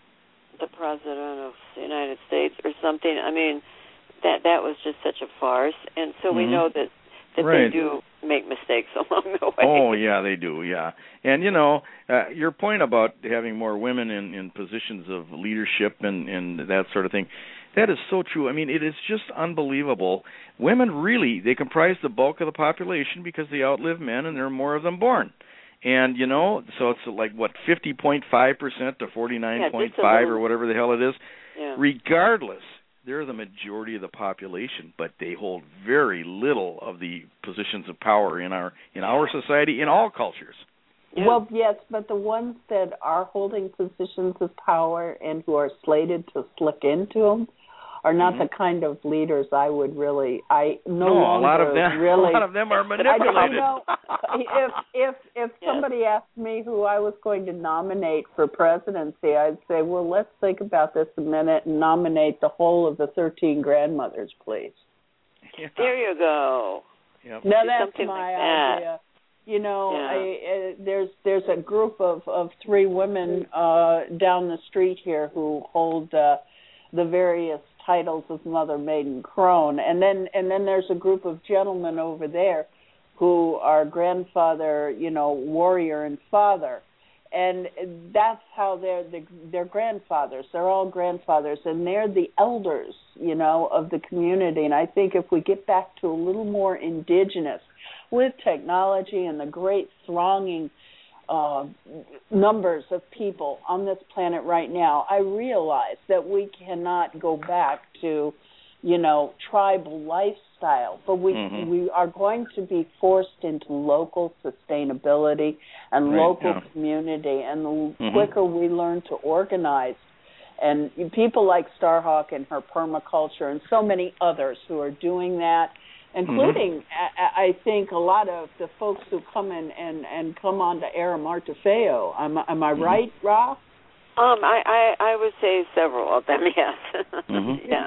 the President of the United States or something. I mean, that that was just such a farce, and so mm-hmm. we know that that right. they do make mistakes along the way. Oh, yeah, they do, yeah. And, you know, uh, your point about having more women in, in positions of leadership and, and that sort of thing, that is so true. I mean, it is just unbelievable. Women really, they comprise the bulk of the population because they outlive men and there are more of them born. And, you know, so it's like, what, fifty point five percent to forty-nine point five yeah, or whatever the hell it is. Yeah. Regardless, they're the majority of the population, but they hold very little of the positions of power in our in our society, in all cultures. Yeah. Well, yes, but the ones that are holding positions of power and who are slated to slick into them are not mm-hmm. the kind of leaders I would really. I no, no longer a lot of them. Really, a lot of them are manipulated. I don't know if if if somebody yeah. asked me who I was going to nominate for presidency, I'd say, well, let's think about this a minute and nominate the whole of the thirteen grandmothers, please. Yeah. There you go. Yep. Now that's Something my like that. idea. You know, yeah. I, uh, there's there's a group of, of three women uh, down the street here who hold uh, the various titles of mother, maiden, crone, and then and then there's a group of gentlemen over there who are grandfather, you know, warrior, and father, and that's how they're the, they're grandfathers. They're all grandfathers, and they're the elders, you know, of the community. And I think if we get back to a little more indigenous. With technology and the great thronging uh, numbers of people on this planet right now, I realize that we cannot go back to, you know, tribal lifestyle, but we mm-hmm. we are going to be forced into local sustainability and right, local yeah. community, and the mm-hmm. quicker we learn to organize. And people like Starhawk and her permaculture and so many others who are doing that, including, mm-hmm. I, I think, a lot of the folks who come in and, and come on to Air Martefeo. Am, am I mm-hmm. right, Rob? Um, I, I, I would say several of them, yes. Mm-hmm. yeah.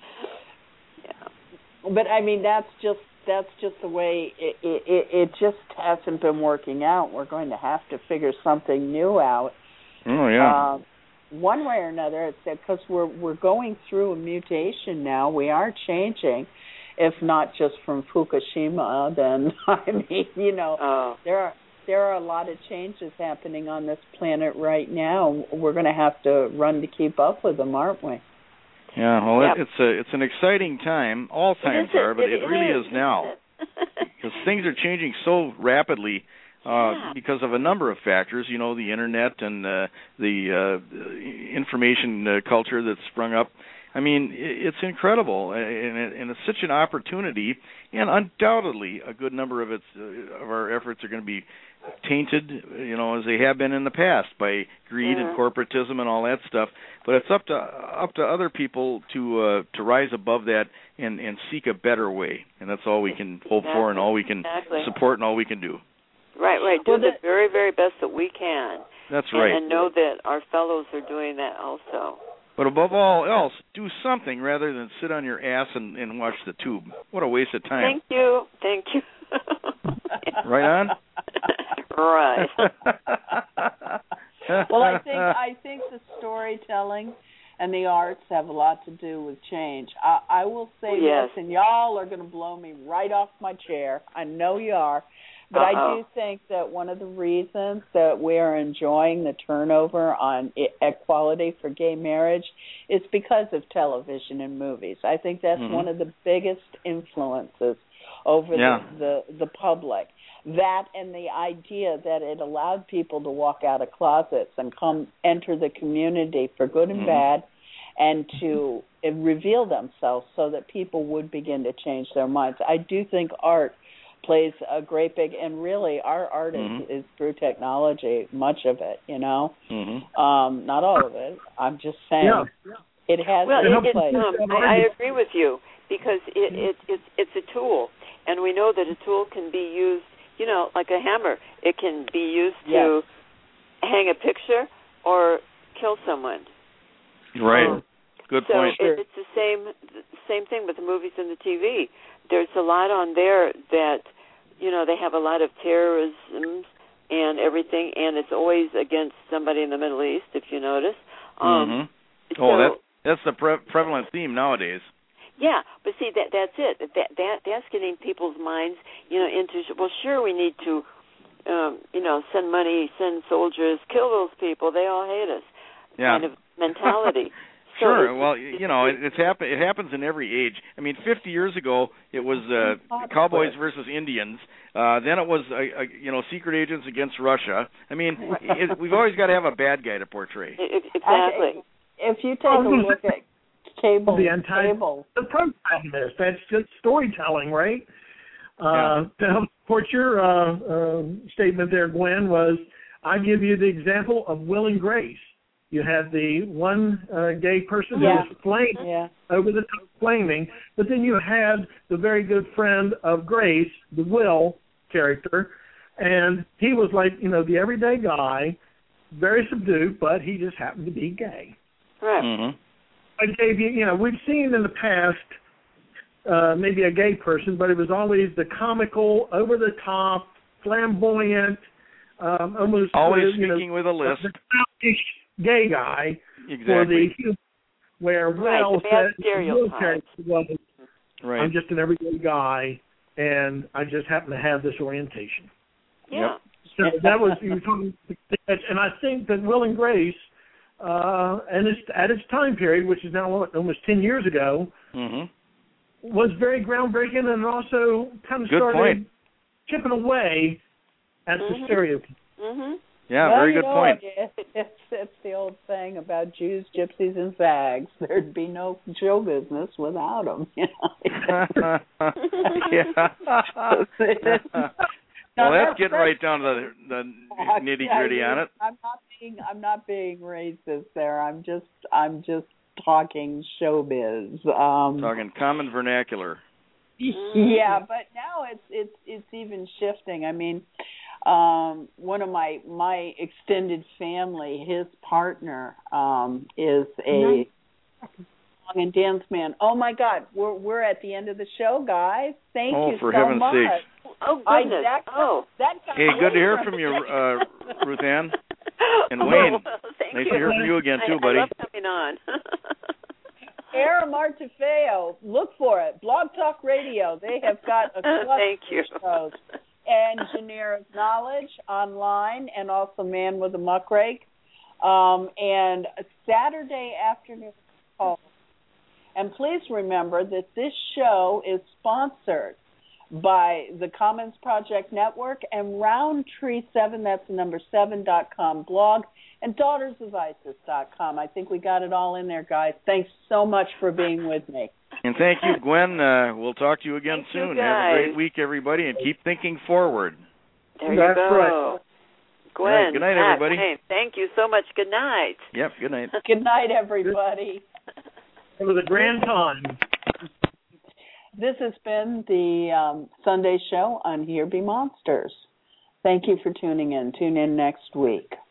Yeah. But, I mean, that's just that's just the way it, it, it just hasn't been working out. We're going to have to figure something new out. Oh, yeah. Uh, one way or another, it's because we're, we're going through a mutation now. We are changing. If not just from Fukushima, then I mean, you know, oh. there are there are a lot of changes happening on this planet right now. We're going to have to run to keep up with them, aren't we? Yeah, well, yep. it, it's a it's an exciting time. All times it are, but it, it really it is, is now it? because things are changing so rapidly. uh, yeah. because of a number of factors. You know, the internet and uh, the uh, information uh, culture that's sprung up. I mean, it's incredible, and, and it's such an opportunity. And undoubtedly, a good number of its uh, of our efforts are going to be tainted, you know, as they have been in the past by greed mm. and corporatism and all that stuff. But it's up to up to other people to uh, to rise above that and, and seek a better way. And that's all we can hope exactly. for, and all we can exactly. support, and all we can do. Right, right. Do well, the that, very, very best that we can. That's and, right. And know that our fellows are doing that also. But above all else, do something rather than sit on your ass and, and watch the tube. What a waste of time. Thank you. Thank you. Right on? Right. Well, I think I think the storytelling and the arts have a lot to do with change. I, I will say yes. this, and y'all are going to blow me right off my chair. I know you are. But Uh-oh. I do think that one of the reasons that we are enjoying the turnover on equality for gay marriage is because of television and movies. I think that's mm-hmm. one of the biggest influences over yeah. the, the, the public. That and the idea that it allowed people to walk out of closets and come enter the community for good and mm-hmm. bad, and to reveal themselves so that people would begin to change their minds. I do think art plays a great big, and really our art mm-hmm. is, is through technology, much of it, you know. Mm-hmm. Um, not all of it. I'm just saying Yeah. it has well, its it, place. um, I, I agree with you because it, it, it's it's a tool, and we know that a tool can be used, you know, like a hammer. It can be used to yes. hang a picture or kill someone. Right. Um, Good so point. it, it's the same the same thing with the movies and the T V. There's a lot on there that, you know, they have a lot of terrorism and everything, and it's always against somebody in the Middle East, if you notice. Um, mm-hmm. so, Oh, that's that's the pre- prevalent theme nowadays. Yeah, but see, that that's it. That that that's getting people's minds, you know, into, well, sure, we need to, um, you know, send money, send soldiers, kill those people. They all hate us. Yeah. Kind of mentality. So sure. it's, Well, it's, you know, it, it's happen. It happens in every age. I mean, fifty years ago, it was uh, cowboys versus Indians. Uh, then it was, uh, uh, you know, secret agents against Russia. I mean, it, we've always got to have a bad guy to portray. Exactly. If you take a look at cable, the anti cable. the protagonist, that's just storytelling, right? Uh, yeah. To help support your uh, uh, statement there, Gwen, was I give you the example of Will and Grace. You had the one uh, gay person Yeah. who was flaming, Yeah. over the top flaming, but then you had the very good friend of Grace, the Will character, and he was like, you know, the everyday guy, very subdued, but he just happened to be gay. Right. Mm-hmm. I gave you, you know, we've seen in the past uh, maybe a gay person, but it was always the comical, over-the-top, flamboyant, um, almost always uh, you speaking know, with a lisp. the childish gay guy Exactly. for the humor, where Right, Will the bad said, stereotypes. well, Right. I'm just an everyday guy, and I just happen to have this orientation. Yeah. So that was, you were talking, and I think that Will and Grace, uh, and it's, at its time period, which is now what, almost ten years ago, Mm-hmm. was very groundbreaking, and also kind of Good started point. chipping away at Mhm. the stereotype. Mhm. Yeah, well, very you good know, point. It, it's, it's the old saying about Jews, gypsies, and fags. There'd be no show business without them. You know? yeah. Well, that's getting right down to the, the nitty gritty on it. I'm not being I'm not being racist there. I'm just I'm just talking showbiz. Um, Talking common vernacular. Yeah, but now it's it's it's even shifting. I mean, um, one of my my extended family, his partner um, is a song and dance man. Oh my God, we're we're at the end of the show, guys. Thank Oh, you for so heaven's much. sakes. Oh, I, goodness. that, oh. that got Hey, good to hear from you, uh, Ruth Ann. And Wayne. Oh, thank Nice you. to hear from you again, too, I, buddy. I love coming on. Era Martefeo, look for it. Blog Talk Radio. They have got a cluster Thank you. of shows. Engineer of Knowledge online, and also Man with a Muckrake. Um, and Saturday afternoon call. And please remember that this show is sponsored by the Commons Project Network and Roundtree seven, that's the number seven dot com blog, and daughters of isis dot com. I think we got it all in there, guys. Thanks so much for being with me. And thank you, Gwen. Uh, we'll talk to you again Thank soon. you, Have a great guys. week, everybody, and keep thinking forward. There That's you go. right. Gwen, All right, good night, Pat, everybody. Wayne, thank you so much. Good night. Yep, good night. Good night, everybody. It was a grand time. This has been the um, Sunday show on Here Be Monsters. Thank you for tuning in. Tune in next week.